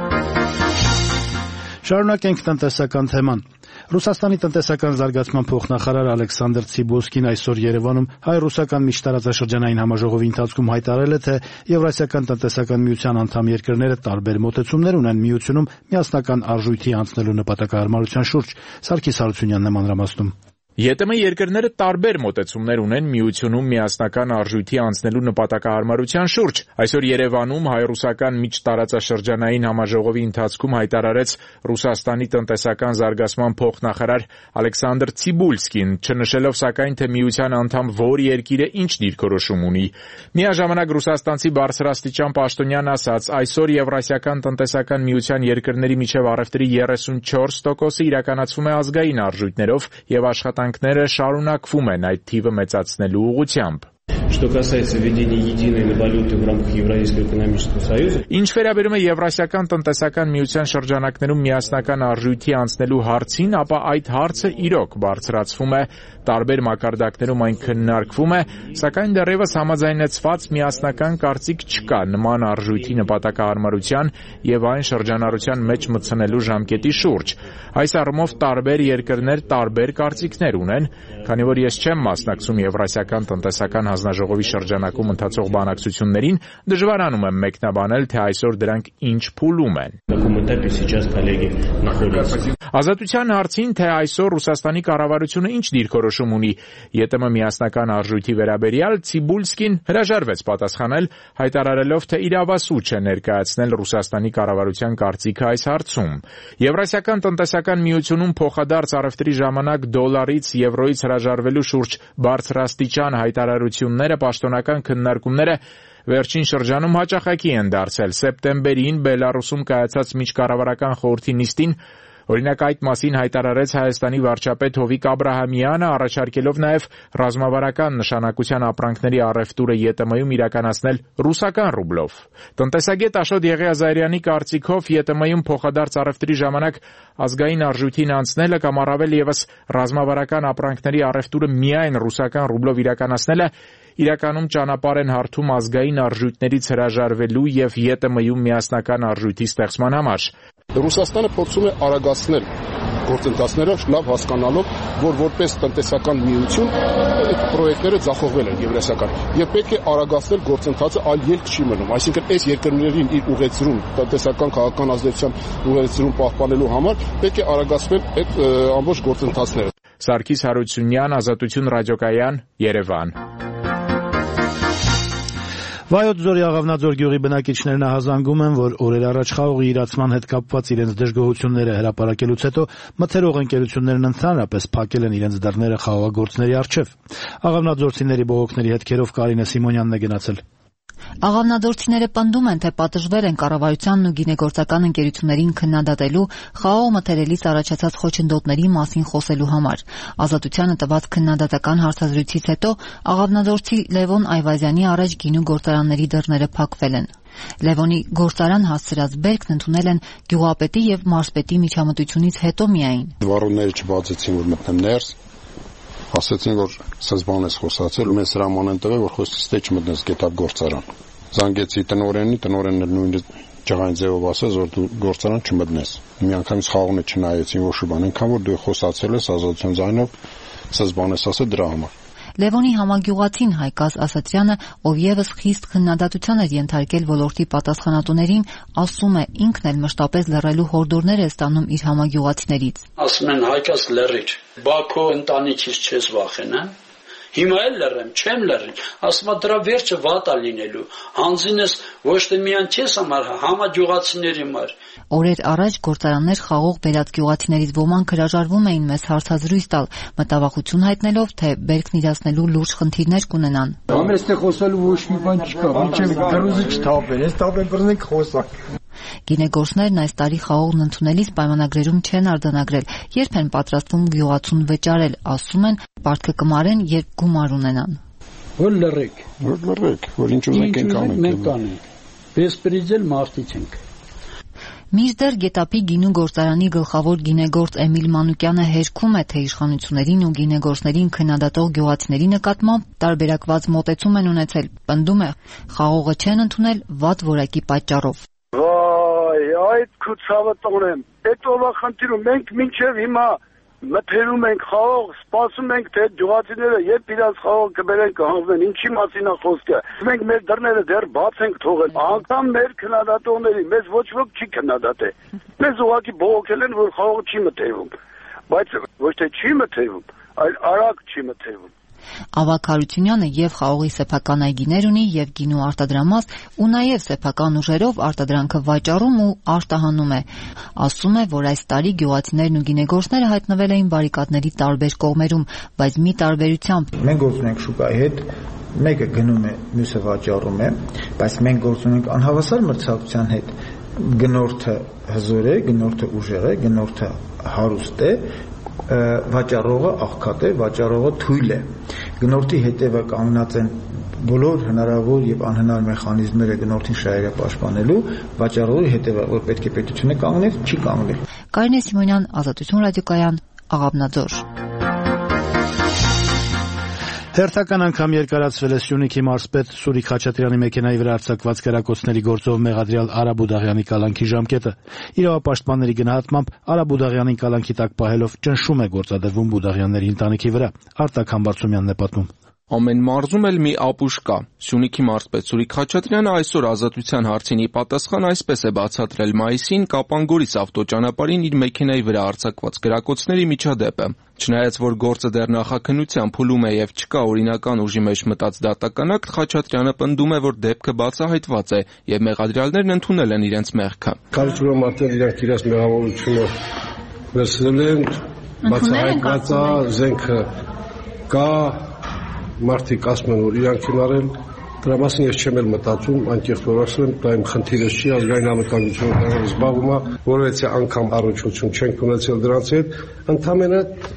Շարունակենք տնտեսական թեման։ Ռուսաստանի տնտեսական զարգացման փոխնախարար Ալեքսանդր Ցիբոլսկին այսօր Երևանում հայ-ռուսական միջտարածաշրջանային համաժողովի ընթացքում հայտարարել է, թե Եվրասիական տնտեսական միության անդամ երկրները տարբեր մոտեցումներ ունեն միությունում միասնական արժույթի անցնելու նպատակահարմարության շուրջ։ Սարգիս Հարությունյանն է մանրամասնում։ ԵՏՄ երկրները տարբեր մոտեցումներ ունեն միությունում միասնական արժույթի անցնելու նպատակահարմարության շուրջ։ Այսօր Երևանում հայ-ռուսական միջտարածաշրջանային համաժողովի ընթացքում հայտարարեց Ռուսաստանի տնտեսական զարգացման փոխնախարար Ալեքսանդր Ցիբոլսկին, չնշելով սակայն, թե միության անդամ որ երկիրը ինչ դիրքորոշում ունի։ Միաժամանակ ռուսաստանցի բարձրաստիճան պաշտոնյան ասաց, այսօր Եվրասիական տնտեսական միության երկրների միջև առևտրի երեսունչորս տոկոսը իրականացվում է ազգային արժույթներով եւ աշխատանք ները շարունակվում են այդ թիվը մեծացնելու ուղղությամբ։ Что касается введения единой валюты в рамках Евразийского экономического союза, Ինչ վերաբերում է Եվրասիական տնտեսական միության շրջանակներում միասնական արժույթի անցնելու հարցին, ապա այդ հարցը իրոք բարձրացվում է, տարբեր մակարդակներում այն քննարկվում է, սակայն դեռևս համաձայնեցված միասնական կարծիք չկա նման արժույթի նպատակահարմարության եւ այն շրջանառության մեջ մտցնելու ժամկետի շուրջ։ Այս առումով տարբեր երկրներ տարբեր կարծիքներ ունեն, քանի որ ես չեմ մասնակցում Եվրասիական տնտեսական հանձնաժողովի շրջանակում ընթացող բանակցություններին, դժվարանում եմ մեկնաբանել, թե այսօր դրանք ինչ փուլում են։ Ազատության հարցին, թե այսօր Ռուսաստանի կառավարությունը ինչ դիրքորոշում ունի ԵՏՄ միասնական արժույթի վերաբերյալ, Ցիբոլսկին հրաժարվեց պատասխանել, հայտարարելով, թե իրավասու չէ ներկայացնել Ռուսաստանի կառավարության կարծիքը այս հարցում։ Եվրասիական տնտեսական միությունում փոխադարձ առևտրի ժամանակ դոլարից եվրոյից հրաժարվելու շուրջ բարձրաստիճան հայտարարությունները, պաշտոնական քննարկումները վերջին շրջանում հաճախակի են դարձել։ Սեպտեմբերին Բելարուսում կայացած միջկառավարական խորհրդի նիստին օրինակ այդ մասին հայտարարեց Հայաստանի վարչապետ Հովիկ Աբրահամյանը, առաջարկելով նաև ռազմավարական նշանակության ապրանքների առևտուրը ԵՏՄ-ում իրականացնել ռուսական ռուբլով։ Տնտեսագետ Աշոտ Եղիազարյանի կարծիքով ԵՏՄ-ում փոխադարձ առևտրի ժամանակ ազգային արժույթին անցնելը կամ առավել ևս ռազմավարական ապրանքների առևտուրը միայն ռուսական ռուբլով իրականացնելը իրականում ճանապարհ են հարթում ազգային արժույթներից հրաժարվելու եւ ԵՏՄ-ում միասնական արժույթի ստեղծման համար։ Ռուսաստանը փորձում է արագացնել գործընթացները, լավ հասկանալով, որ որպես տնտեսական միություն այդ պրոյեկտները ձախողվել են եվրասիական եւ պետք է արագացնել գործընթացը, այլ ելք չի մնում, այսինքն այս երկրներին իր ուղեցրում տնտեսական քաղաքական ազդեցության ուղեցրում պահպանելու համար պետք է արագացնել այդ ամբողջ գործընթացները։ Սարգիս Հարությունյան, Ազատություն ռադիոկայան, Երևան։ Վայոց ձորի Աղավնաձոր գյուղի բնակիչներն ահազանգում են, որ օրեր առաջ խաղողի իրացման հետ կապված իրենց դժգոհությունները հրապարակելուց հետո մթերող ընկերություններն ընդհանրապես փակել են իրենց դռները խաղողագործների առջև։ Աղավնաձորցիների բողոքների հետքերով Կարինե Սիմոնյանն է գնացել։ Աղավնադարձիները պնդում են, թե պատժվել են կառավարությանն ու գինեգործական ընկերություններին քննադատելու, խաղաղ մթերելիս առաջացած խոչընդոտների մասին խոսելու համար։ Ազատությանը տված քննադատական հարցազրույցից հետո աղավնադարձի Լևոն Այվազյանի առաջ գինու գործարանների դռները փակվել են։ Լևոնի գործարան հասցրած բերքն ընդունել են գյուղապետի եւ մարզպետի միջամտությունից հետո միայն։ Վարունները չբացեցին, որ մտնեմ ներս, ասացին, որ սենց բան ես խոսացել, մեզ հրաման են տվել, որ խոսքից թե չմտնես գետապ գործարան։ Զանգեցի տնօրենի, տնօրենը նույն ջղային ձևով ասաց, որ դու գործարան չմտնես։ Մի անգամից խաղողն չնայեցին ոչ բան, այնքան որ դու խոսացել ես ազատության ձայնով, սենց բան ես ասել դրա համար։ Լևոնի համագյուղացին Հայկազ Ասատրյանը, ով եւս խիստ քննադատության էր ենթարկել ոլորտի պատասխանատուներին, ասում է ինքն էլ մշտապես լռելու հորդորներ է ստանում իր համագյուղացիներից։ Ասում են Հայկազ լռիր, բա քո ընտանիքից չես վախենա։ Հիմա էլ լռեմ, չեմ լռի, ասում դրա վերջը վատ է լինելու, հանձինս ոչ թե միայն քեզ համար, համագյուղացիների համար։ Օրեր առաջ գործարաններ խաղող բերած գյուղացիներից ոմանք հրաժարվում էին մեզ հարցազրույց տալ, մտավախություն հայտնելով, թե բերքն իրացնելու լուրջ խնդիրներ կունենան։ Ամենստեղ խոսալու ոչ մի բան չկա, մինչև գրուզը չթափեն, ես թափեն բռնենք խոսակ։ Գինեգործներն այս տարի խաղողն ընդունելիս պայմանագրերում չեն արձանագրել, երբ են պատրաստվում գյուղացուն վճարել, ասում են, պարտքը կմարեն, երբ գումար ունենան։ Որ լռեք, որ լռեք, որ ինչ ուզենք ենք անենք։ Մենք անենք։ Բեսպրիձել մարդիկ ենք։ Մինչդեռ Գետապի գինու գործարանի գլխավոր գինեգործ Էմիլ Մանուկյանը հերքում է, թե իշխանություններին ու գինեգործներին քննադատող գյուղացիների նկատմամբ տարբերակված մոտեցում են ունեցել, պնդում է, խաղողը չեն ընդունել վատ որակի պատճառով։ Վայ, այդ քուցավը տոնեմ, այդ ովա խնդիրում մենք մինչև հիմա մթերում ենք խաղող, սպասում ենք, թե գյուղացիները երբ իրաց խաղող կբերեն կհանձնեն, ինչի մասին է խոսքը։ Մենք մեր դռները դեռ բաց ենք թողել, անգամ մեր քննադատողների, մեզ ոչ ոք չի քննադատել։ Մեզ ուղղակի բողոքել են, որ խաղողը չի մթերվում, բայց ոչ թե չի մթերվում, այլ արագ չի մթերվում։ Ավագ Հարությունյանը եւ խաղողի սեփական այգիներ ունի եւ գինու արտադրամաս ու նաեւ սեփական ուժերով արտադրանքը վաճառում ու արտահանում է։ Ասում է, որ այս տարի գյուղացիներն ու գինեգործները հայտնվել էին բարիկադների տարբեր կողմերում, բայց մի տարբերությամբ։ Մենք գործում ենք շուկայի հետ, մեկը գնում է, մյուսը վաճառում է, բայց մենք գործում ենք անհավասար մրցակցության հետ։ Գնորդը հզոր է, գնորդը ուժեղ է, գնորդը հարուստ է, վաճառողը աղքատ է, վաճառողը թույլ է։ Գնորդի հետևը կանգնած են բոլոր հնարավոր եւ անհնար մեխանիզմները գնորդին շահերը պաշտպանելու, վաճառողի հետևը, որ պետք է պետությունը կանգնի, չի կանգնի։ Կարինե Սիմոնյան, Ազատություն ռադիոկայան, Աղավնաձոր։ Հերթական անգամ երկարացվել է Սյունիքի մարզպետ Սուրիկ Խաչատրյանի մեքենայի վրա արձակված կրակոցների գործով մեղադրյալ Արա Բուդաղյանի կալանքի ժամկետը։ Իրավապաշտպանների գնահատմամբ Արա Բուդաղյանին կալանքի տակ պահելով ճնշում է գործադրվում Բուդաղյանների ընտանիքի վրա։ Արտակ Համբարձումյանն է պատմում։ Ամեն մարզում էլ մի ապուշ կա։ Սյունիքի մարզպետ Սուրիկ Խաչատրյանը այսօր Ազատության հարցին ի պատասխան այսպես է բացատրել մայիսին Կապան-Գորիս ավտոճանապարհին իր մեքենայի վրա արձակված կրակոցների միջադեպը։ Չնայած որ գործը դեռ նախաքննության փուլում է եւ չկա օրինական ուժի մեջ մտած դատականակ, Խաչատրյանը պնդում է, որ դեպքը բացահայտված է եւ մեղադրյալներն ընդունել են իրենց մեղքը։ Կարծում եմ արդեն իրենք իրենց մեղավորությունը վերցրել են, բացահայտված է, զենքը կա, մարդիկ ասում են, որ իրանք են արել, դրա մասին ես չեմ էլ մտածում, այնտեղ որ ասում եմ, դա իմ խնդիրը չի, ազգային անվտանգությունը դրանով զբաղվում է, որովհետեւ անգամ առողջություն չենք ունեցել դրանց հետ, ընդհանրապես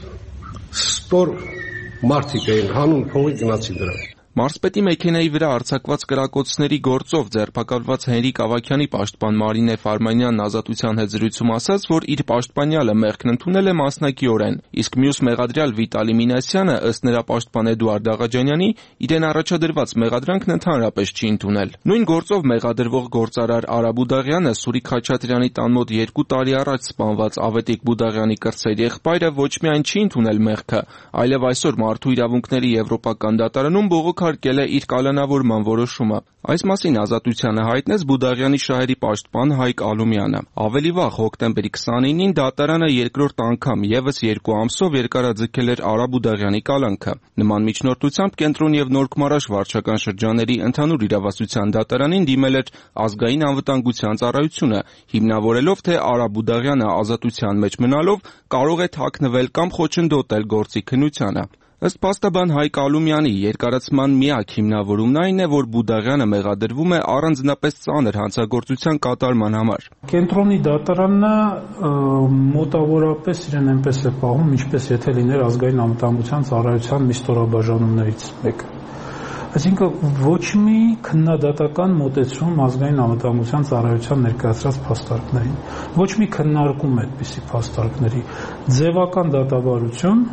սպոր մարդիկ էին հանուն փողի գնացին դրանք։ Մարզպետի մեքենայի վրա արձակված կրակոցների գործով ձերբակալված Հենրիկ Ավագյանի պաշտպան Մարինե Ֆարմանյանն Ազատության հետ զրույցում ասաց, որ իր պաշտպանյալը մեղքն ընդունել է մասնակիորեն, իսկ մյուս մեղադրյալ Վիտալի Մինասյանը, ըստ նրա պաշտպան Էդուարդ Աղաջանյանի, իրեն առաջադրված մեղադրանքն ընդհանրապես չի ընդունել։ Նույն գործով մեղադրվող գործարար Արա Բուդաղյանը Սուրիկ Խաչատրյանի տան մոտ երկու տարի առաջ սպանված Ավետիք Բուդաղյանի կրտսեր եղբայրը ոչ միայն չի ընդունել մեղքը, այլև այսօր Մարդու իրավունքների եվրոպական դատարանում բողոքարկել է իր կալանավորման որոշումը։ Այս մասին Ազատությանը հայտնեց Բուդաղյանի շահերի պաշտպան Հայկ Ալումյանը։ Ավելի վաղ հոկտեմբերի քսանինին դատարանը երկրորդ անգամ եւս երկու ամսով երկարաձգել էր Արա Բուդաղյանի կալանքը։ Նման միջնորդությամբ Կենտրոն եւ Նորքմարաշ վարչական շրջանների ընդհանուր իրավասության դատարանին դիմել էր ազգային անվտանգության ծառայությունը, հիմնավորելով, թե Արա Բուդաղյանը ազատության մեջ մնալով կարող է թաքնվել կամ խոչընդոտել գործի քննությանը։ Ըստ փաստաբան Հայկ Ալումյանի, երկարացման միակ հիմնավորումն այն է, որ Բուդաղյանը մեղադրվում է առանձնապես ծանր հանցագործության կատարման համար։ Կենտրոնի դատարանը մոտավորապես իրեն այնպես է պահում, ինչպես եթե լիներ ազգային անվտանգության ծառայության մի ստորաբաժանումներից մեկը։ Այսինքն ոչ մի քննադատական մոտեցում ազգային անվտանգության ծառայության ներկայացրած փաստարկներին, ոչ մի քննարկում այդպիսի փաստարկների, ձևական դատավարություն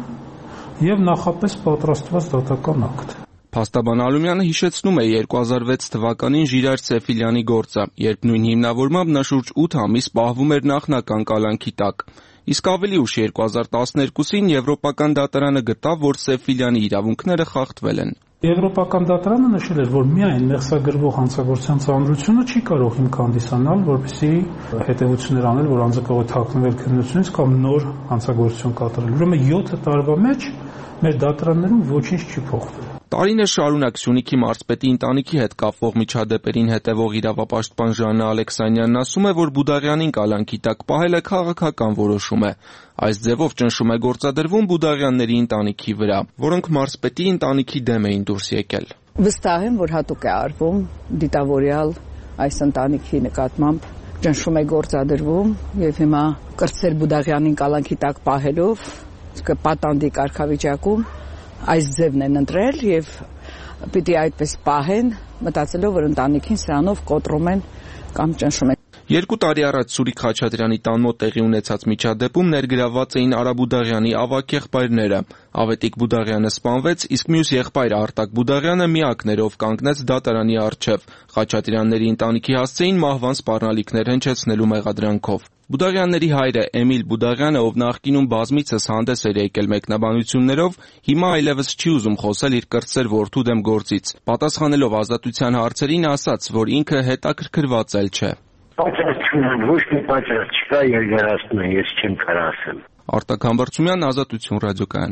եւ նախապես պատրաստված դատական ակտ։ Փաստաբան Ալումյանը հիշեցնում է երկու հազար վեց թվականին Ժիրայր Սեֆիլյանի գործը, երբ նույն հիմնավորմամբ նա շուրջ ութ ամիս պահվում էր նախնական կալանքի տակ։ Իսկ ավելի ուշ երկու հազար տասներկուսին Եվրոպական դատարանը գտավ, որ Սեֆիլյանի իրավունքները խախտվել են։ Եվրոպական դատարանը նշել էր, որ միայն մեղսագրվող հանցագործության ծանրությունը չի կարող հիմք հանդիսանալ, որպեսզի հետևություններ անել, որ անձը թաքնվել քննությունից կամ նոր հանցագործություն կատարել։ Ուրեմն յոթ տարվա մեջ մեր դատարաններում ոչինչ չի փոխվել։ Տարիներ շարունակ Սյունիքի մարզպետի ընտանիքի հետ կապվող միջադեպերին հետևող իրավապաշտպան Ժաննա Ալեքսանյանն ասում է, որ Բուդաղյանին կալանքի տակ պահելը քաղաքական որոշում է։ Այս ձևով ճնշում է գործադրվում Բուդաղյանների ընտանիքի վրա, որոնք մարզպետի ընտանիքի դեմ էին դուրս եկել։ Վստահ եմ, որ հատուկ է արվում դիտավորյալ այս ընտանիքի նկատմամբ ճնշում է գործադրվում եւ հիմա կրտսեր Բուդաղյանին կալանքի տակ պահելով պատանդի կարգավիճակում այս ձևն են ընտրել եւ պիտի այդպես պահեն, մտածելով, որ ընտանիքին սրանով կոտրում են կամ ճնշում են։ Երկու տարի առաջ Սուրիկ Խաչատրյանի տան մոտ տեղի ունեցած միջադեպում ներգրավված էին Արա Բուդաղյանի ավագ եղբայրները։ Ավետիք Բուդաղյանը սպանվեց, իսկ մյուս եղբայրը Արտակ Բուդաղյանը միակն էր, ով կանգնեց դատարանի առջև։ Խաչատրյանների ընտանիքի հասցեին մահվան սպառնալիքներ հնչեցնելու մեղադրանքով։ Բուդաղյանների հայրը Էմիլ Բուդաղյանը, ով նախկինում բազմիցս հանդես էր եկել մեկնաբանություններով, հիմա այլևս չի ուզում խոսել իր կրտսեր որդու դեմ գործից։ Պատասխանելով ազատության հարցերին, ասաց, որ ինքը հետաքրքրված էլ չէ։ Պատասխանան ոչ մի պատասխան չկա, երկարացնում եմ, ես չեմ կարող ասեմ։ Արտակ Համբարձումյան, Ազատություն ռադիոկայան։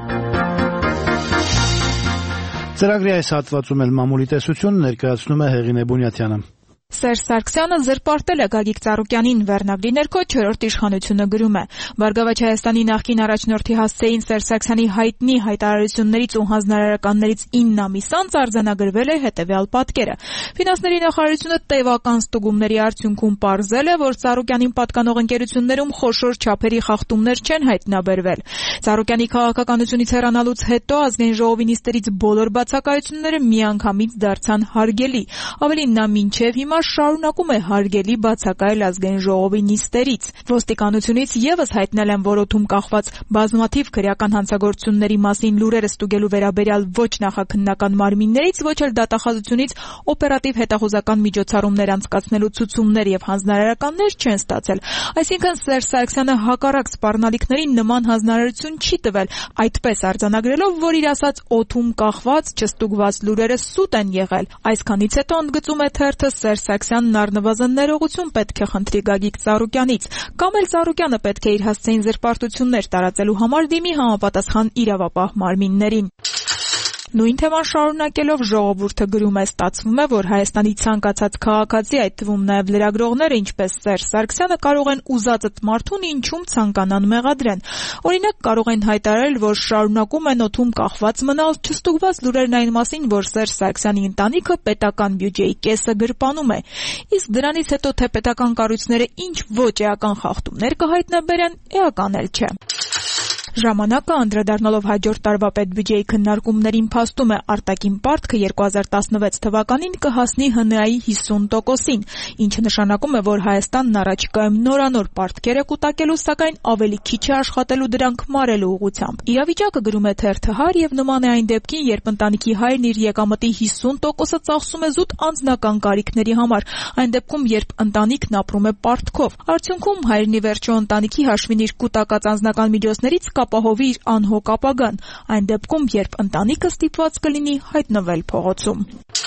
Ծրագրի այս հատվածում էլ մամուլի տեսություն ներկայացնում է Հեղինե Բունյաթյանը։ Սերժ Սարգսյանը զրպարտել է Գագիկ Ծառուկյանին, Վերնագրի ներքո չորրորդ իշխանությունը գրում է. Բարգավաճ Հայաստանի նախկին առաջնորդի հասցեին Սերժ Սարգսյանի հայտնի հայտարարություններից ու հանձնարարականներից ինը ամիս անց արձանագրվել է հետևյալ պատկերը. Ֆինանսների նախարարությունը տևական ստուգումների արդյունքում պարզել է, որ Ծառուկյանին պատկանող ընկերություններում խոշոր չափերի խախտումներ չեն հայտնաբերվել։ Ծառուկյանի քաղաքականությունից հեռանալուց հետո ազգային ժողովի նիստերից բոլոր բացակայությունները միանգամից դարձան հարգելի։ Ավելին, նա մինչև հիմա շարունակում է հարգելի բացակայել ազգային ժողովի նիստերից։ Ոստիկանությունից եւս հայտնել են որոթում կախված բազմաթիվ քրեական հանցագործությունների մասին լուրերը ստուգելու վերաբերյալ ոչ նախաքննական մարմիններից, ոչ էլ դատախազությունից օպերատիվ հետախուզական միջոցառումներ անցկացնելու ցուցումներ եւ հանձնարարականներ չեն ստացել։ Այսինքն Սերժ Սարգսյանը հակառակ սպառնալիքներին նման հանձնարարություն չի տվել, այդպես արձանագրելով, որ իր ասած օթում կախված չստուգված լուրերը սուտ են եղել։ Այսքանից հետո ընդգծում է թերթը Սերժ Սարգսյանն առնվազն ներողություն պետք է խնդրի Գագիկ Ծառուկյանից, կամ էլ Ծառուկյանը պետք է իր հասցեին զրպարտություններ տարածելու համար դիմի համապատասխան իրավապահ մարմիններին։ Նույն թեման շարունակելով Ժողովուրդը գրում է. ստացվում է, որ Հայաստանի ցանկացած քաղաքացի, այդ թվում նաև լրագրողները, ինչպես Սերժ Սարգսյանը, կարող են ուզածդ մարդուն ինչում ցանկանան մեղադրեն։ Օրինակ, կարող են հայտարարել, որ շարունակում են օթում կախված մնալ, չստուգված լուրերն այն մասին, որ Սերժ Սարգսյանի ընտանիքը պետական բյուջեի կեսը գրպանում է։ Իսկ դրանից հետո թե պետական կառույցները ինչ ոչ էական խախտումներ կհայտնաբերեն, էական էլ չէ։ Ժամանակը անդրադառնալով հաջորդ տարվա պետբյուջեի քննարկումներին փաստում է արտաքին պարտքը երկու հազար տասնվեց թվականին կհասնի ՀՆԱ-ի հիսուն տոկոսին, ինչը նշանակում է, որ Հայաստանն առաջիկայում նորանոր պարտքեր է կուտակելու, սակայն ավելի քիչ է աշխատելու դրանք մարելու ուղղությամբ։ Իրավիճակը գրում է թերթը Հայր եւ նման է այն դեպքին, երբ ընտանիքի հայրն իր եկամտի հիսուն տոկոսը ծախսում է զուտ անձնական կարիքների համար, այն դեպքում, երբ ընտանիքն ապրում է պարտքով։ Արդյունքում հայրն ի վերջո ընտանիքի հաշվին իր կուտակած անձնական միջոցներից ապահովի իր անհոգ ապագան, այն դեպքում, երբ ընտանիքը ստիպված կլինի հայտնվել փողոցում։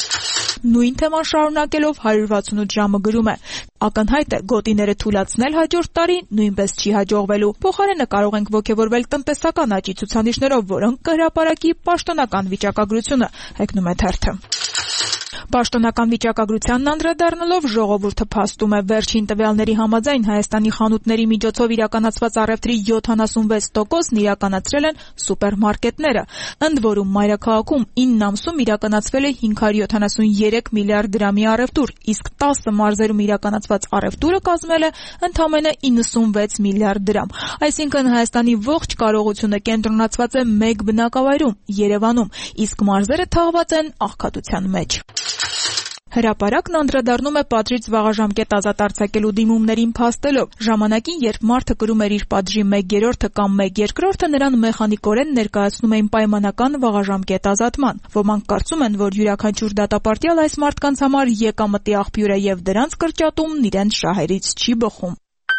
Նույն թեման շարունակելով հարյուր վաթսունութ ժամը գրում է. ակնհայտ է, գոտիները թուլացնել հաջորդ տարի նույնպես չի հաջողվելու։ Փոխարենը կարող ենք ոգևորվել տնտեսական աճի ցուցանիշներով, որոնք կհրապարակի պաշտոնական վիճակագրությունը, հեգնում է թերթը։ Պաշտոնական վիճակագրությանն անդրադառնալով ժողովուրդը փաստում է վերջին տվյալների համաձայն Հայաստանի խանութների միջոցով իրականացված առևտրի յոթանասունվեց տոկոսն իրականացրել են սուպերմարկետները, ընդ որում մայրաքաղաքում ինը ամսում իրականացվել է հինգ հարյուր յոթանասունյերեք միլիարդ դրամի առևտուր, իսկ տասը մարզերում իրականացված առևտուրը կազմել է ընդամենը իննսունվեց միլիարդ դրամ։ Այսինքն Հայաստանի ողջ կարողությունը կենտրոնացված է մեկ բնակավայրում՝ Երևանում, իսկ մարզերը թաղված են աղքատության մեջ։ Հրապարակն անդրադառնում է պատժից վաղաժամկետ ազատ արձակելու դիմումներին փաստելով. ժամանակին, երբ մարդը կրում էր իր պատժի մեկ երրորդը կամ մեկ երկրորդը, նրան մեխանիկորեն ներկայացնում էին պայմանական վաղաժամկետ ազատման։ Ոմանք կարծում են, որ յուրաքանչյուր դատապարտյալ այս մարդկանց համար եկամտի աղբյուր է եւ դրանց կրճատումն իրենց շահերից չի բխում։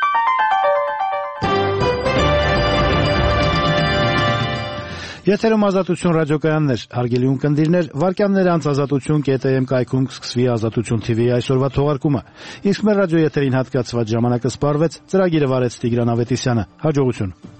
Եթերում Ազատություն ռադիոկայաններ, հարգելի ունկնդիրներ, վարքյաններ անց ազատություն կետ է էմ կայքում կսկսվի Ազատություն թիվի այսօրվա թողարկումը։ Իսկ մեր ռադիոեթերին հատկացված ժամանակը սպառվեց, ծրագիրը վարեց Տիգրան Ավետիսյանը։ Հաջողություն։